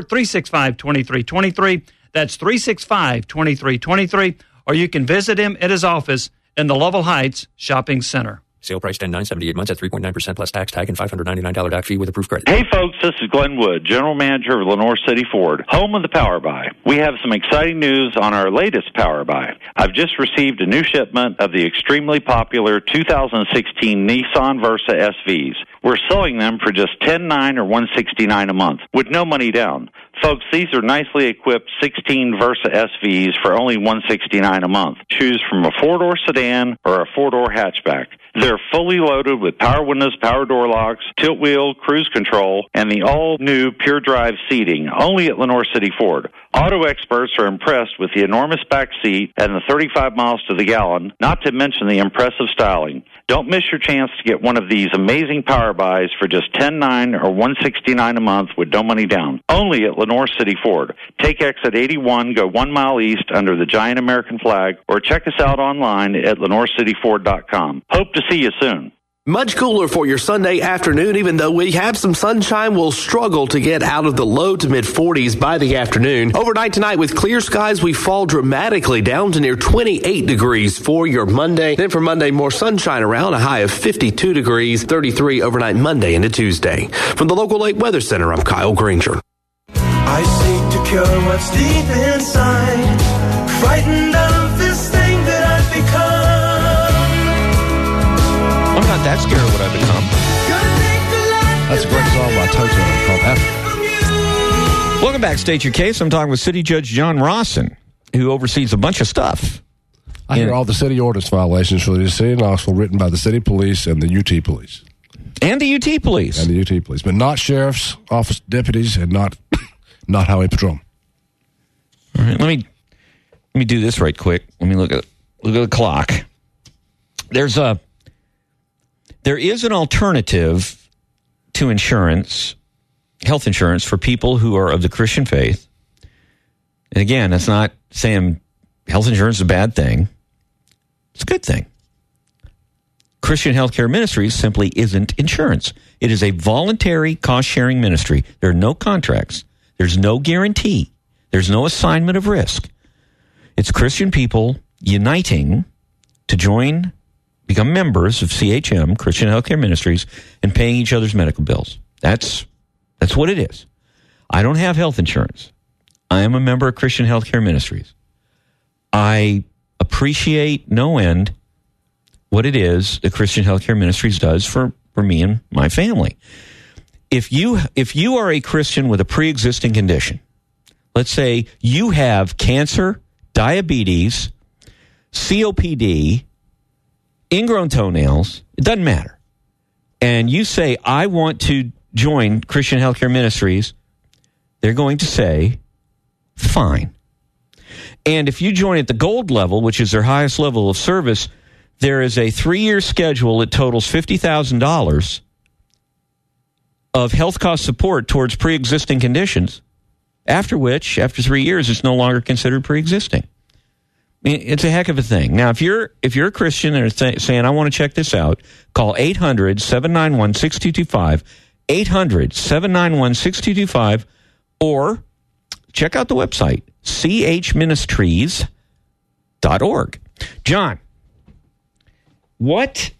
365-2323. That's 365-2323. Or you can visit him at his office in the Lovell Heights Shopping Center. Sale price 10.9, 78 months at 3.9% plus tax tag and $599 doc fee with approved credit. Hey folks, this is Glenn Wood, General Manager of Lenore City Ford, home of the Power Buy. We have some exciting news on our latest Power Buy. I've just received a new shipment of the extremely popular 2016 Nissan Versa SVs. We're selling them for just $10.9 or $169 a month with no money down. Folks, these are nicely equipped 16 Versa SVs for only $169 a month. Choose from a 4-door sedan or a 4-door hatchback. They're fully loaded with power windows, power door locks, tilt wheel, cruise control, and the all-new Pure Drive seating, only at Lenore City Ford. Auto experts are impressed with the enormous back seat and the 35 miles to the gallon, not to mention the impressive styling. Don't miss your chance to get one of these amazing power buys for just $10.9 or $169 a month with no money down. Only at Lenore City Ford. Take exit 81, go 1 mile east under the giant American flag, or check us out online at LenoreCityFord.com. Hope to see you soon. Much cooler for your Sunday afternoon. Even though we have some sunshine, we'll struggle to get out of the low to mid 40s by the afternoon. Overnight tonight with clear skies, we fall dramatically down to near 28 degrees for your Monday. Then for Monday, more sunshine around, a high of 52 degrees, 33 overnight Monday into Tuesday. From the local Lake Weather Center, I'm Kyle Granger. I seek to cure what's deep inside, frightened of this thing that I've become. I'm not that scared of what I've become. That's a great song by Toto called Africa. Welcome back, State Your Case. I'm talking with City Judge John Rawson, who oversees a bunch of stuff. I hear all the city ordinance violations for the city of Knoxville written by the city police and the UT police. And the UT police. And the UT police. But not sheriff's office deputies and not highway patrol. All right, let me do this right quick. Let me look at the clock. There is an alternative to insurance, health insurance, for people who are of the Christian faith. And again, that's not saying health insurance is a bad thing. It's a good thing. Christian Healthcare Ministries simply isn't insurance. It is a voluntary cost-sharing ministry. There are no contracts. There's no guarantee. There's no assignment of risk. It's Christian people uniting to become members of CHM, Christian Healthcare Ministries, and paying each other's medical bills. That's what it is. I don't have health insurance. I am a member of Christian Healthcare Ministries. I appreciate no end what it is that Christian Healthcare Ministries does for me and my family. If you are a Christian with a pre-existing condition, let's say you have cancer, diabetes, COPD, ingrown toenails, it doesn't matter. And you say, I want to join Christian Healthcare Ministries, they're going to say, fine. And if you join at the gold level, which is their highest level of service, there is a 3-year schedule that totals $50,000 of health cost support towards pre-existing conditions, after 3 years, it's no longer considered pre-existing. I mean, it's a heck of a thing. Now, if you're a Christian and are saying, I want to check this out, call 800-791-6225, 800-791-6225, or check out the website, chministries.org. John, what?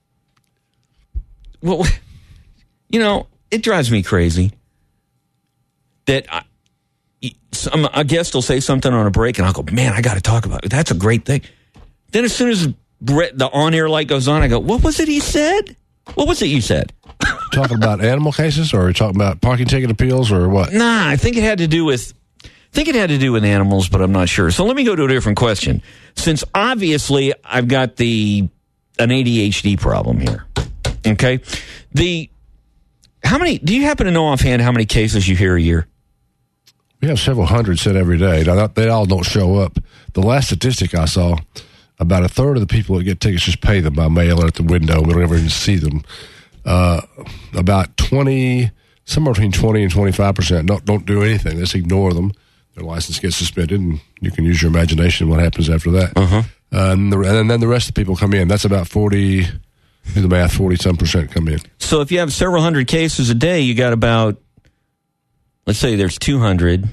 Well, it drives me crazy that a guest will say something on a break, and I'll go, man, I got to talk about it. That's a great thing. Then as soon as the on-air light goes on, I go, what was it he said? What was it you said? Talking about animal cases, or are you talking about parking ticket appeals, or what? Nah, I think it had to do with animals, but I'm not sure. So let me go to a different question. Since obviously I've got an ADHD problem here. Okay? Do you happen to know offhand how many cases you hear a year? We have several hundred sent every day. Now, they all don't show up. The last statistic I saw, about a third of the people that get tickets just pay them by mail or at the window. We don't ever even see them. About 20, somewhere between 20 and 25% don't do anything. They just ignore them. Their license gets suspended, and you can use your imagination what happens after that. Uh-huh. And then the rest of the people come in. That's about 40, do the math, 40-some% come in. So if you have several hundred cases a day, you got about, let's say there's 200,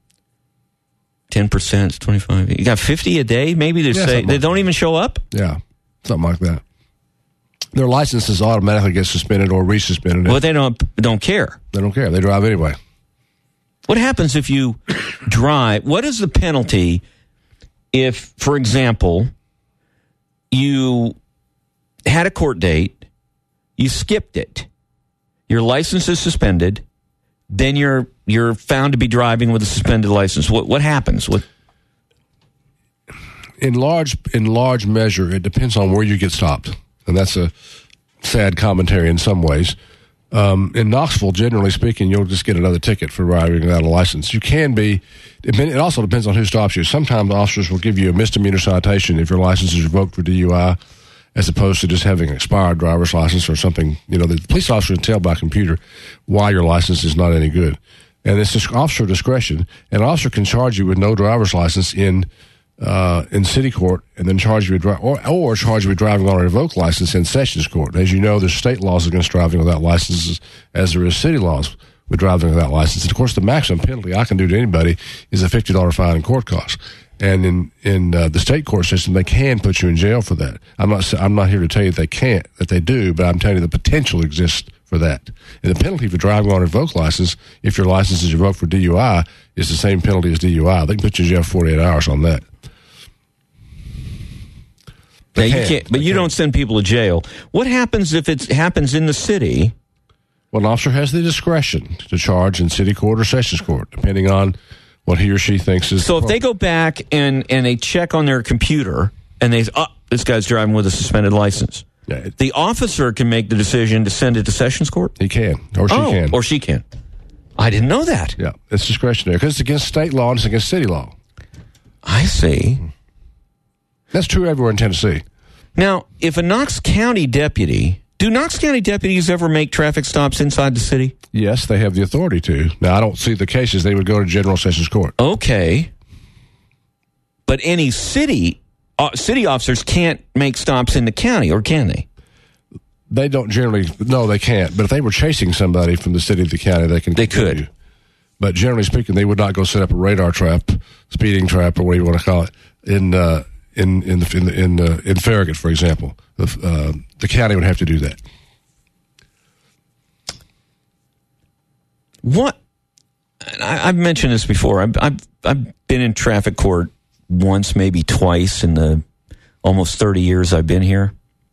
10% is 25. You got 50 a day? Maybe they don't even show up? Yeah, something like that. Their licenses automatically get suspended or resuspended. But they don't care. They don't care. They drive anyway. What happens if you drive? What is the penalty if, for example, you had a court date, you skipped it, your license is suspended, then you're found to be driving with a suspended license? What happens? In large measure, it depends on where you get stopped, and that's a sad commentary in some ways. In Knoxville, generally speaking, you'll just get another ticket for driving without a license. You can be. It also depends on who stops you. Sometimes officers will give you a misdemeanor citation if your license is revoked for DUI, as opposed to just having an expired driver's license or something. The police officer can tell by computer why your license is not any good. And it's just officer discretion. An officer can charge you with no driver's license in city court, and then charge you with charge you with driving on a revoked license in sessions court. As you know, there's state laws against driving without licenses, as there is city laws with driving without license. And of course, the maximum penalty I can do to anybody is a $50 fine and court costs. And in the state court system, they can put you in jail for that. I'm not here to tell you they can't, that they do, but I'm telling you the potential exists for that. And the penalty for driving on a revoked license, if your license is revoked for DUI, is the same penalty as DUI. They can put you in jail for 48 hours on that. You don't send people to jail. What happens if it happens in the city? Well, an officer has the discretion to charge in city court or sessions court, depending on what he or she thinks is. So if they go back and they check on their computer and they say, this guy's driving with a suspended license, the officer can make the decision to send it to sessions court? He can, or she can. Or she can. I didn't know that. Yeah, it's discretionary because it's against state law and it's against city law. I see. That's true everywhere in Tennessee. Now, if a Knox County deputy... Do Knox County deputies ever make traffic stops inside the city? Yes, they have the authority to. Now, I don't see the cases. They would go to General Sessions Court. Okay. But any city officers can't make stops in the county, or can they? They don't generally. No, they can't. But if they were chasing somebody from the city to the county, they can. They could. But generally speaking, they would not go set up a radar trap, speeding trap, or whatever you want to call it, in Farragut, for example. The county would have to do that. What? I've mentioned this before. I've been in traffic court once, maybe twice in the almost 30 years I've been here.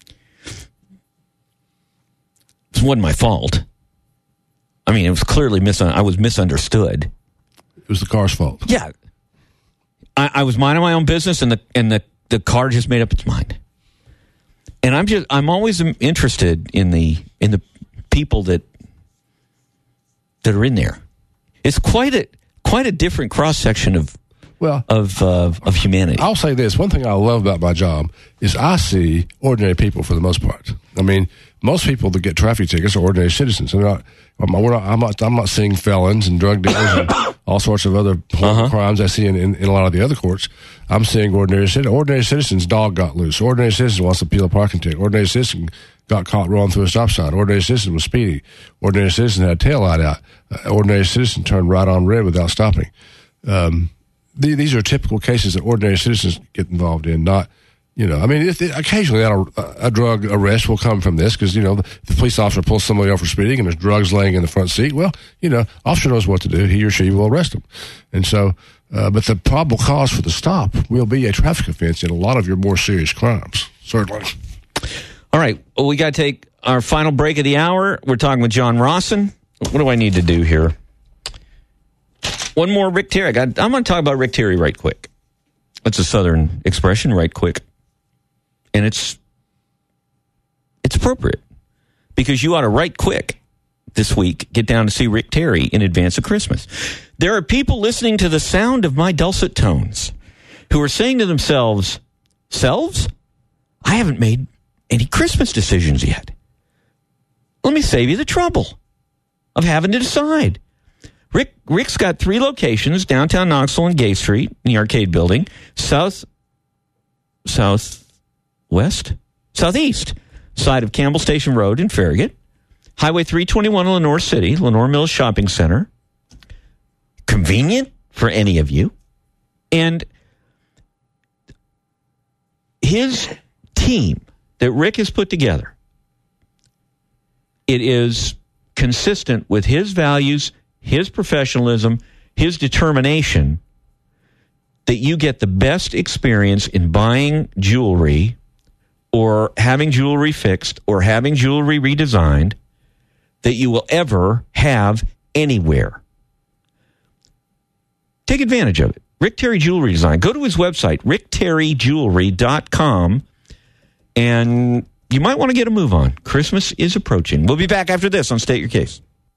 It wasn't my fault. I mean, it was clearly I was misunderstood. It was the car's fault. Yeah. I was minding my own business, and the car just made up its mind. And I'm always interested in the people that are in there. It's quite a different cross section of humanity. I'll say this: one thing I love about my job is I see ordinary people for the most part. I mean, most people that get traffic tickets are ordinary citizens. I'm not seeing felons and drug dealers and all sorts of other crimes I see in a lot of the other courts. I'm seeing ordinary citizens. Ordinary citizens' dog got loose. Ordinary citizen wants to appeal a parking ticket. Ordinary citizen got caught rolling through a stop sign. Ordinary citizen was speeding. Ordinary citizen had a tail light out. Ordinary citizen turned right on red without stopping. These are typical cases that ordinary citizens get involved in, not, I mean, occasionally a drug arrest will come from this because, the police officer pulls somebody off for speeding and there's drugs laying in the front seat. Well, officer knows what to do. He or she will arrest them. And so, but the probable cause for the stop will be a traffic offense in a lot of your more serious crimes, certainly. All right. Well, we got to take our final break of the hour. We're talking with John Rawson. What do I need to do here? One more Rick Terry. I'm going to talk about Rick Terry right quick. That's a Southern expression, right quick. And it's appropriate because you ought to right quick this week get down to see Rick Terry in advance of Christmas. There are people listening to the sound of my dulcet tones who are saying to themselves, I haven't made any Christmas decisions yet. Let me save you the trouble of having to decide. Rick's got 3 locations, downtown Knoxville and Gay Street in the Arcade Building, southeast side of Campbell Station Road in Farragut, Highway 321 in Lenore City, Lenore Mills Shopping Center. Convenient for any of you. And his team that Rick has put together, it is consistent with his values, his professionalism, his determination that you get the best experience in buying jewelry or having jewelry fixed or having jewelry redesigned that you will ever have anywhere. Take advantage of it. Rick Terry Jewelry Design. Go to his website, rickterryjewelry.com, and you might want to get a move on. Christmas is approaching. We'll be back after this on State Your Case.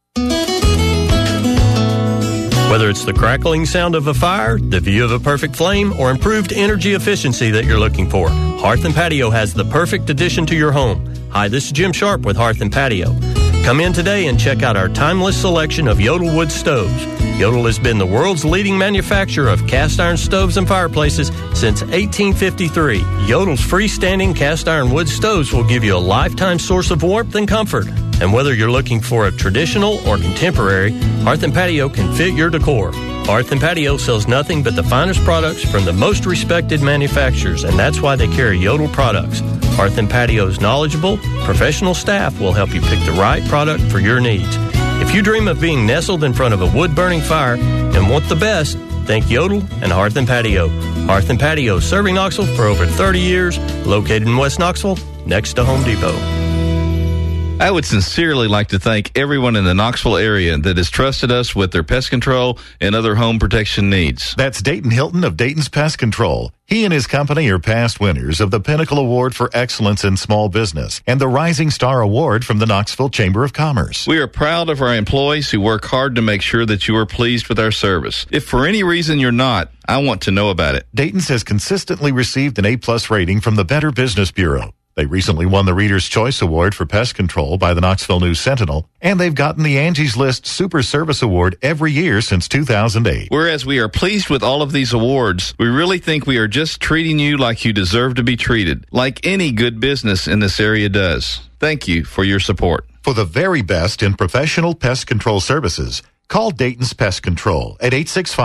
Whether it's the crackling sound of a fire, the view of a perfect flame, or improved energy efficiency that you're looking for, Hearth & Patio has the perfect addition to your home. Hi, this is Jim Sharp with Hearth & Patio. Come in today and check out our timeless selection of Yodel wood stoves. Yodel has been the world's leading manufacturer of cast iron stoves and fireplaces since 1853. Yodel's freestanding cast iron wood stoves will give you a lifetime source of warmth and comfort. And whether you're looking for a traditional or contemporary, Hearth & Patio can fit your decor. Hearth & Patio sells nothing but the finest products from the most respected manufacturers, and that's why they carry Yodel products. Hearth & Patio's knowledgeable, professional staff will help you pick the right product for your needs. If you dream of being nestled in front of a wood-burning fire and want the best, think Yodel and Hearth & Patio. Hearth & Patio, serving Knoxville for over 30 years, located in West Knoxville, next to Home Depot. I would sincerely like to thank everyone in the Knoxville area that has trusted us with their pest control and other home protection needs. That's Dayton Hilton of Dayton's Pest Control. He and his company are past winners of the Pinnacle Award for Excellence in Small Business and the Rising Star Award from the Knoxville Chamber of Commerce. We are proud of our employees who work hard to make sure that you are pleased with our service. If for any reason you're not, I want to know about it. Dayton's has consistently received an A+ rating from the Better Business Bureau. They recently won the Reader's Choice Award for Pest Control by the Knoxville News Sentinel, and they've gotten the Angie's List Super Service Award every year since 2008. Whereas we are pleased with all of these awards, we really think we are just treating you like you deserve to be treated, like any good business in this area does. Thank you for your support. For the very best in professional pest control services, call Dayton's Pest Control at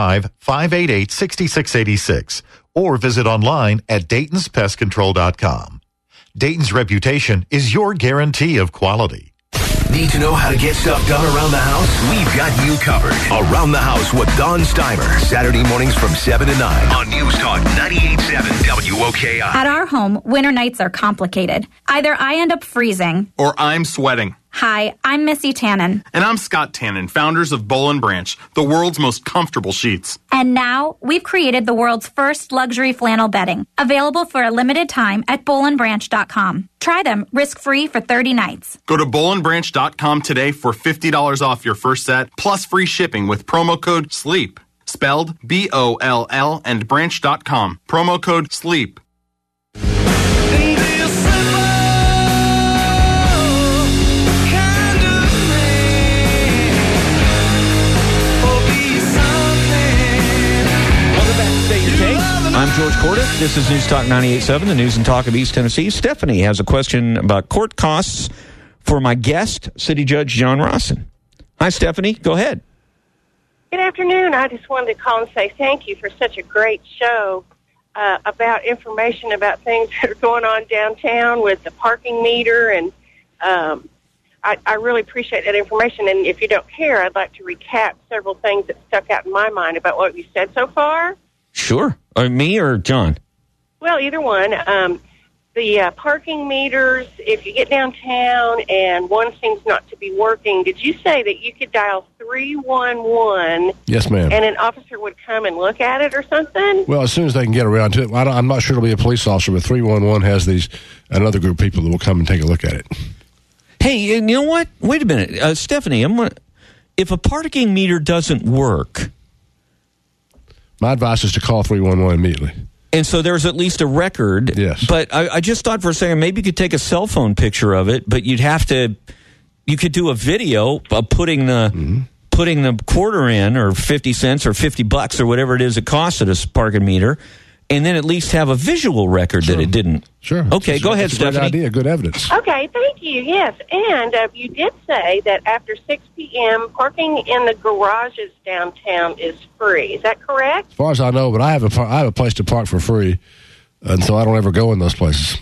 865-588-6686 or visit online at daytonspestcontrol.com. Dayton's reputation is your guarantee of quality. Need to know how to get stuff done around the house? We've got you covered. Around the House with Don Steimer. Saturday mornings from 7 to 9 on News Talk 98.7 WOKI. At our home, winter nights are complicated. Either I end up freezing, or I'm sweating. Hi, I'm Missy Tannen. And I'm Scott Tannen, founders of Boll & Branch, the world's most comfortable sheets. And now, we've created the world's first luxury flannel bedding, available for a limited time at bollandbranch.com. Try them risk-free for 30 nights. Go to bollandbranch.com today for $50 off your first set, plus free shipping with promo code SLEEP. Spelled B-O-L-L and branch.com. Promo code SLEEP. I'm George Corda. This is News Talk 98.7, the news and talk of East Tennessee. Stephanie has a question about court costs for my guest, City Judge John Rawson. Hi, Stephanie. Go ahead. Good afternoon. I just wanted to call and say thank you for such a great show about information about things that are going on downtown with the parking meter. And I really appreciate that information. And if you don't care, I'd like to recap several things that stuck out in my mind about what you said so far. Sure. Me or John? Well, either one. The parking meters, if you get downtown and one seems not to be working, did you say that you could dial 311? Yes, ma'am. And an officer would come and look at it or something? Well, as soon as they can get around to it. I'm not sure it'll be a police officer, but 311 has another group of people that will come and take a look at it. Hey, you know what? Wait a minute. Stephanie, if a parking meter doesn't work... My advice is to call 311 immediately. And so there's at least a record. Yes. But I just thought for a second, maybe you could take a cell phone picture of it, but you could do a video of putting the quarter in, or 50 cents or $50 or whatever it is it costs at a parking meter, and then at least have a visual record that it didn't. Sure. Okay, go ahead, Stephanie. Good idea, good evidence. Okay, thank you. Yes, and you did say that after 6 p.m., parking in the garages downtown is free. Is that correct? As far as I know, but I have a place to park for free, and so I don't ever go in those places.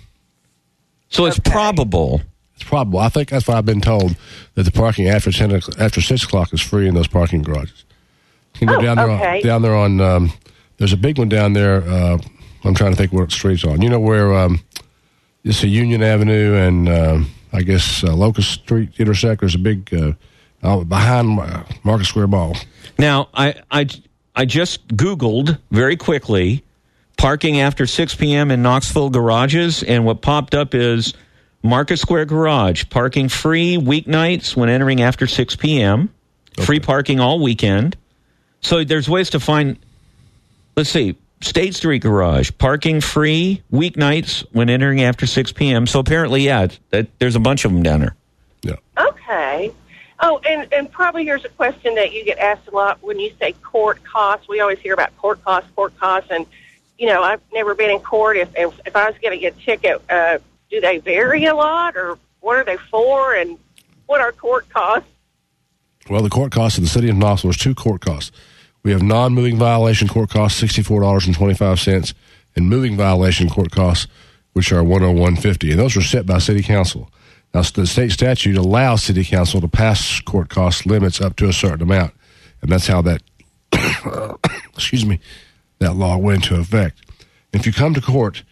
So it's probable. It's probable. I think that's what I've been told, that the parking after 6 o'clock is free in those parking garages. You can go down there on there's a big one down there. I'm trying to think what street's on. You know where it's a Union Avenue and I guess Locust Street intersect. There's a big behind Market Square Mall. Now I just Googled very quickly parking after 6 p.m. in Knoxville garages, and what popped up is Market Square Garage parking free weeknights when entering after 6 p.m. Okay. Free parking all weekend. So there's ways to find. Let's see, State Street Garage, parking free weeknights when entering after 6 p.m. So apparently, there's a bunch of them down there. Yeah. Okay. Oh, and probably here's a question that you get asked a lot when you say court costs. We always hear about court costs, and, I've never been in court. If I was going to get a ticket, do they vary a lot, or what are they for, and what are court costs? Well, the court costs in the city of Knoxville, there's 2 court costs. We have non-moving violation court costs, $64.25, and moving violation court costs, which are $101.50. And those are set by city council. Now, the state statute allows city council to pass court cost limits up to a certain amount, and that's how that that law went into effect. If you come to court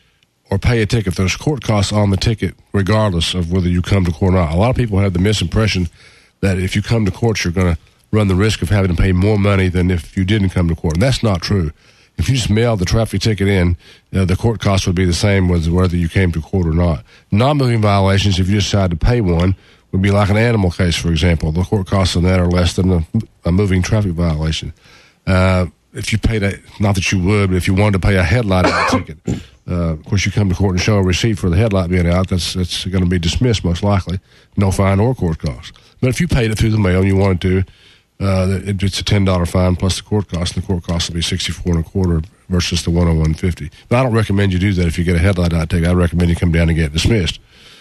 or pay a ticket. There's court costs on the ticket regardless of whether you come to court or not. A lot of people have the misimpression that if you come to court, you're going to run the risk of having to pay more money than if you didn't come to court. And that's not true. If you just mail the traffic ticket in, the court cost would be the same whether you came to court or not. Non-moving violations, if you decide to pay one, would be like an animal case, for example. The court costs on that are less than a moving traffic violation. If you paid not that you would, but if you wanted to pay a headlight out ticket, of course, you come to court and show a receipt for the headlight being out, that's going to be dismissed most likely. No fine or court cost. But if you paid it through the mail and you wanted to, it's a $10 fine plus the court cost, and the court cost will be $64.25 versus the $101.50. But I don't recommend you do that if you get a headlight out ticket. I recommend you come down and get it dismissed.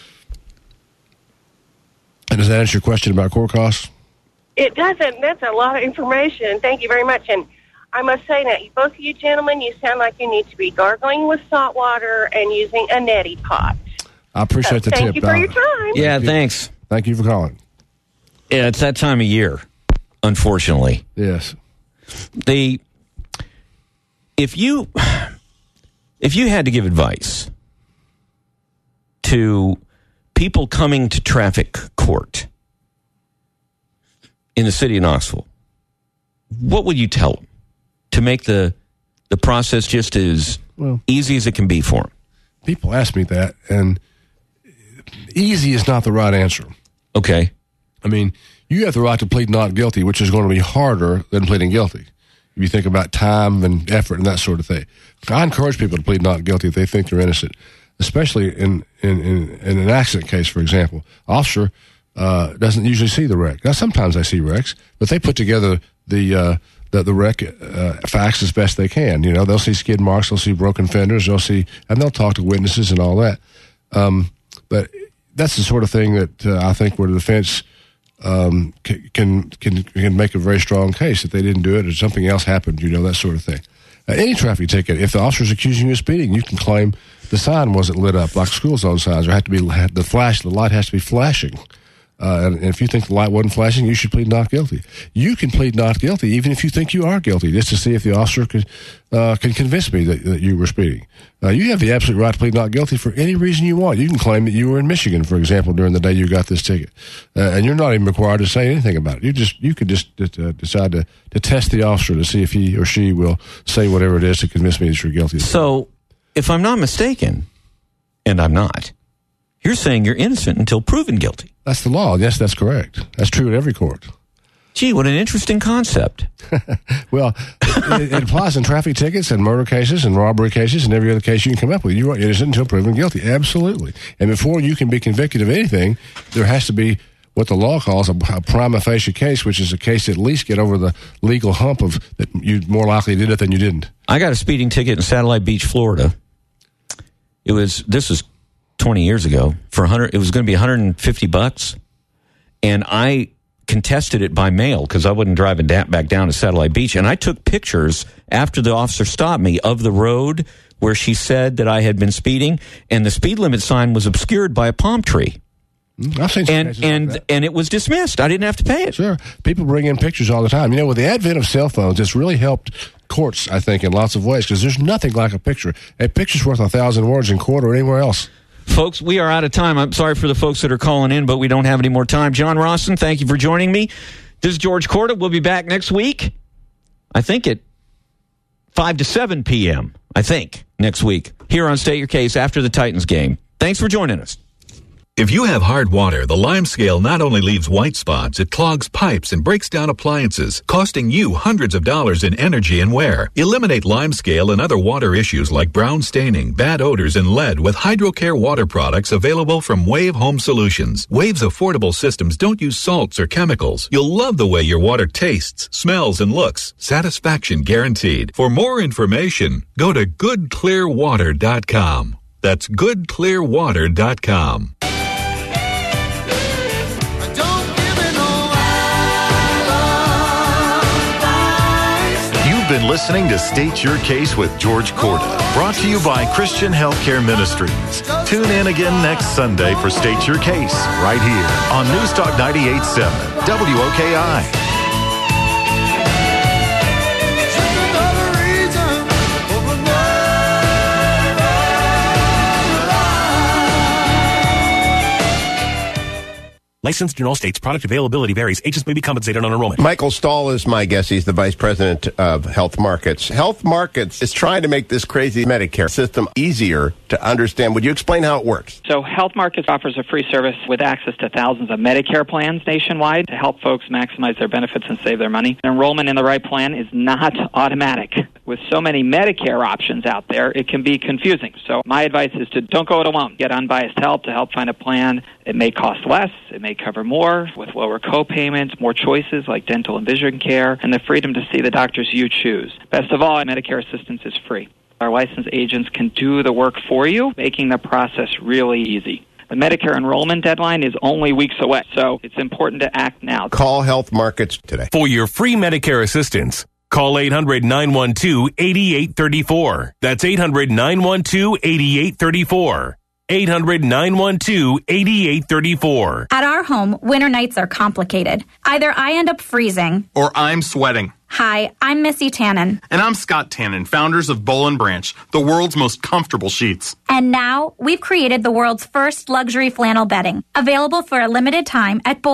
And does that answer your question about court costs? It doesn't. That's a lot of information. Thank you very much. And I must say that both of you gentlemen, you sound like you need to be gargling with salt water and using a neti pot. I appreciate the tip. Thank you for your time. Yeah, thanks. Thank you for calling. Yeah, it's that time of year, unfortunately. Yes. If you had to give advice to people coming to traffic court in the city of Knoxville, what would you tell them to make the process just as easy as it can be for them? People ask me that, and easy is not the right answer. Okay. I mean, you have the right to plead not guilty, which is going to be harder than pleading guilty. If you think about time and effort and that sort of thing. I encourage people to plead not guilty if they think they're innocent, especially in an accident case, for example. Officer doesn't usually see the wreck. Now, sometimes they see wrecks, but they put together the wreck facts as best they can. You know, they'll see skid marks, they'll see broken fenders, and they'll talk to witnesses and all that. But that's the sort of thing that I think where the defense can make a very strong case that they didn't do it or something else happened, you know, that sort of thing. Any traffic ticket, if the officer's accusing you of speeding, you can claim the sign wasn't lit up like school zone signs. There had to be the light has to be flashing. And if you think the light wasn't flashing, you should plead not guilty. You can plead not guilty even if you think you are guilty, just to see if the officer can convince me that you were speeding. You have the absolute right to plead not guilty for any reason you want. You can claim that you were in Michigan, for example, during the day you got this ticket, and you're not even required to say anything about it. You could just decide to test the officer to see if he or she will say whatever it is to convince me that you're guilty. So, if I'm not mistaken, and I'm not, you're saying you're innocent until proven guilty. That's the law. Yes, that's correct. That's true at every court. Gee, what an interesting concept. Well, it applies in traffic tickets and murder cases and robbery cases and every other case you can come up with. You are innocent until proven guilty. Absolutely. And before you can be convicted of anything, there has to be what the law calls a prima facie case, which is a case to at least get over the legal hump of that you more likely did it than you didn't. I got a speeding ticket in Satellite Beach, Florida. This was 20 years ago it was going to be $150, and I contested it by mail because I wasn't driving back down to Satellite Beach, and I took pictures after the officer stopped me of the road where she said that I had been speeding, and the speed limit sign was obscured by a palm tree. I've seen some cases like that. And it was dismissed. I didn't have to pay it. Sure. People bring in pictures all the time. You know, with the advent of cell phones, it's really helped courts, I think, in lots of ways, because there's nothing like a picture. A picture's worth 1,000 words in court or anywhere else. Folks, we are out of time. I'm sorry for the folks that are calling in, but we don't have any more time. John Rawson, thank you for joining me. This is George Corda. We'll be back next week, I think at 5 to 7 p.m., next week, here on State Your Case after the Titans game. Thanks for joining us. If you have hard water, the Lime Scale not only leaves white spots, it clogs pipes and breaks down appliances, costing you hundreds of dollars in energy and wear. Eliminate Lime Scale and other water issues like brown staining, bad odors, and lead with HydroCare water products available from Wave Home Solutions. Wave's affordable systems don't use salts or chemicals. You'll love the way your water tastes, smells, and looks. Satisfaction guaranteed. For more information, go to goodclearwater.com. That's goodclearwater.com. Been listening to State Your Case with George Corda, brought to you by Christian Healthcare Ministries. Tune in again next Sunday for State Your Case, right here on News Talk 98.7 WOKI. Licensed in all states. Product availability varies. Agents may be compensated on enrollment. Michael Stahl is my guest. He's the vice president of Health Markets. Health Markets is trying to make this crazy Medicare system easier to understand. Would you explain how it works? So Health Markets offers a free service with access to thousands of Medicare plans nationwide to help folks maximize their benefits and save their money. Enrollment in the right plan is not automatic. With so many Medicare options out there, it can be confusing. So my advice is to don't go it alone. Get unbiased help to help find a plan. It may cost less. It may cover more with lower co-payments, more choices like dental and vision care, and the freedom to see the doctors you choose. Best of all, Medicare assistance is free. Our licensed agents can do the work for you, making the process really easy. The Medicare enrollment deadline is only weeks away, so it's important to act now. Call Health Markets today. For your free Medicare assistance, call 800-912-8834. That's 800-912-8834. 800-912-8834. At our home, winter nights are complicated. Either I end up freezing, Or I'm sweating. Hi, I'm Missy Tannen. And I'm Scott Tannen, founders of Boll & Branch, the world's most comfortable sheets. And now we've created the world's first luxury flannel bedding, available for a limited time at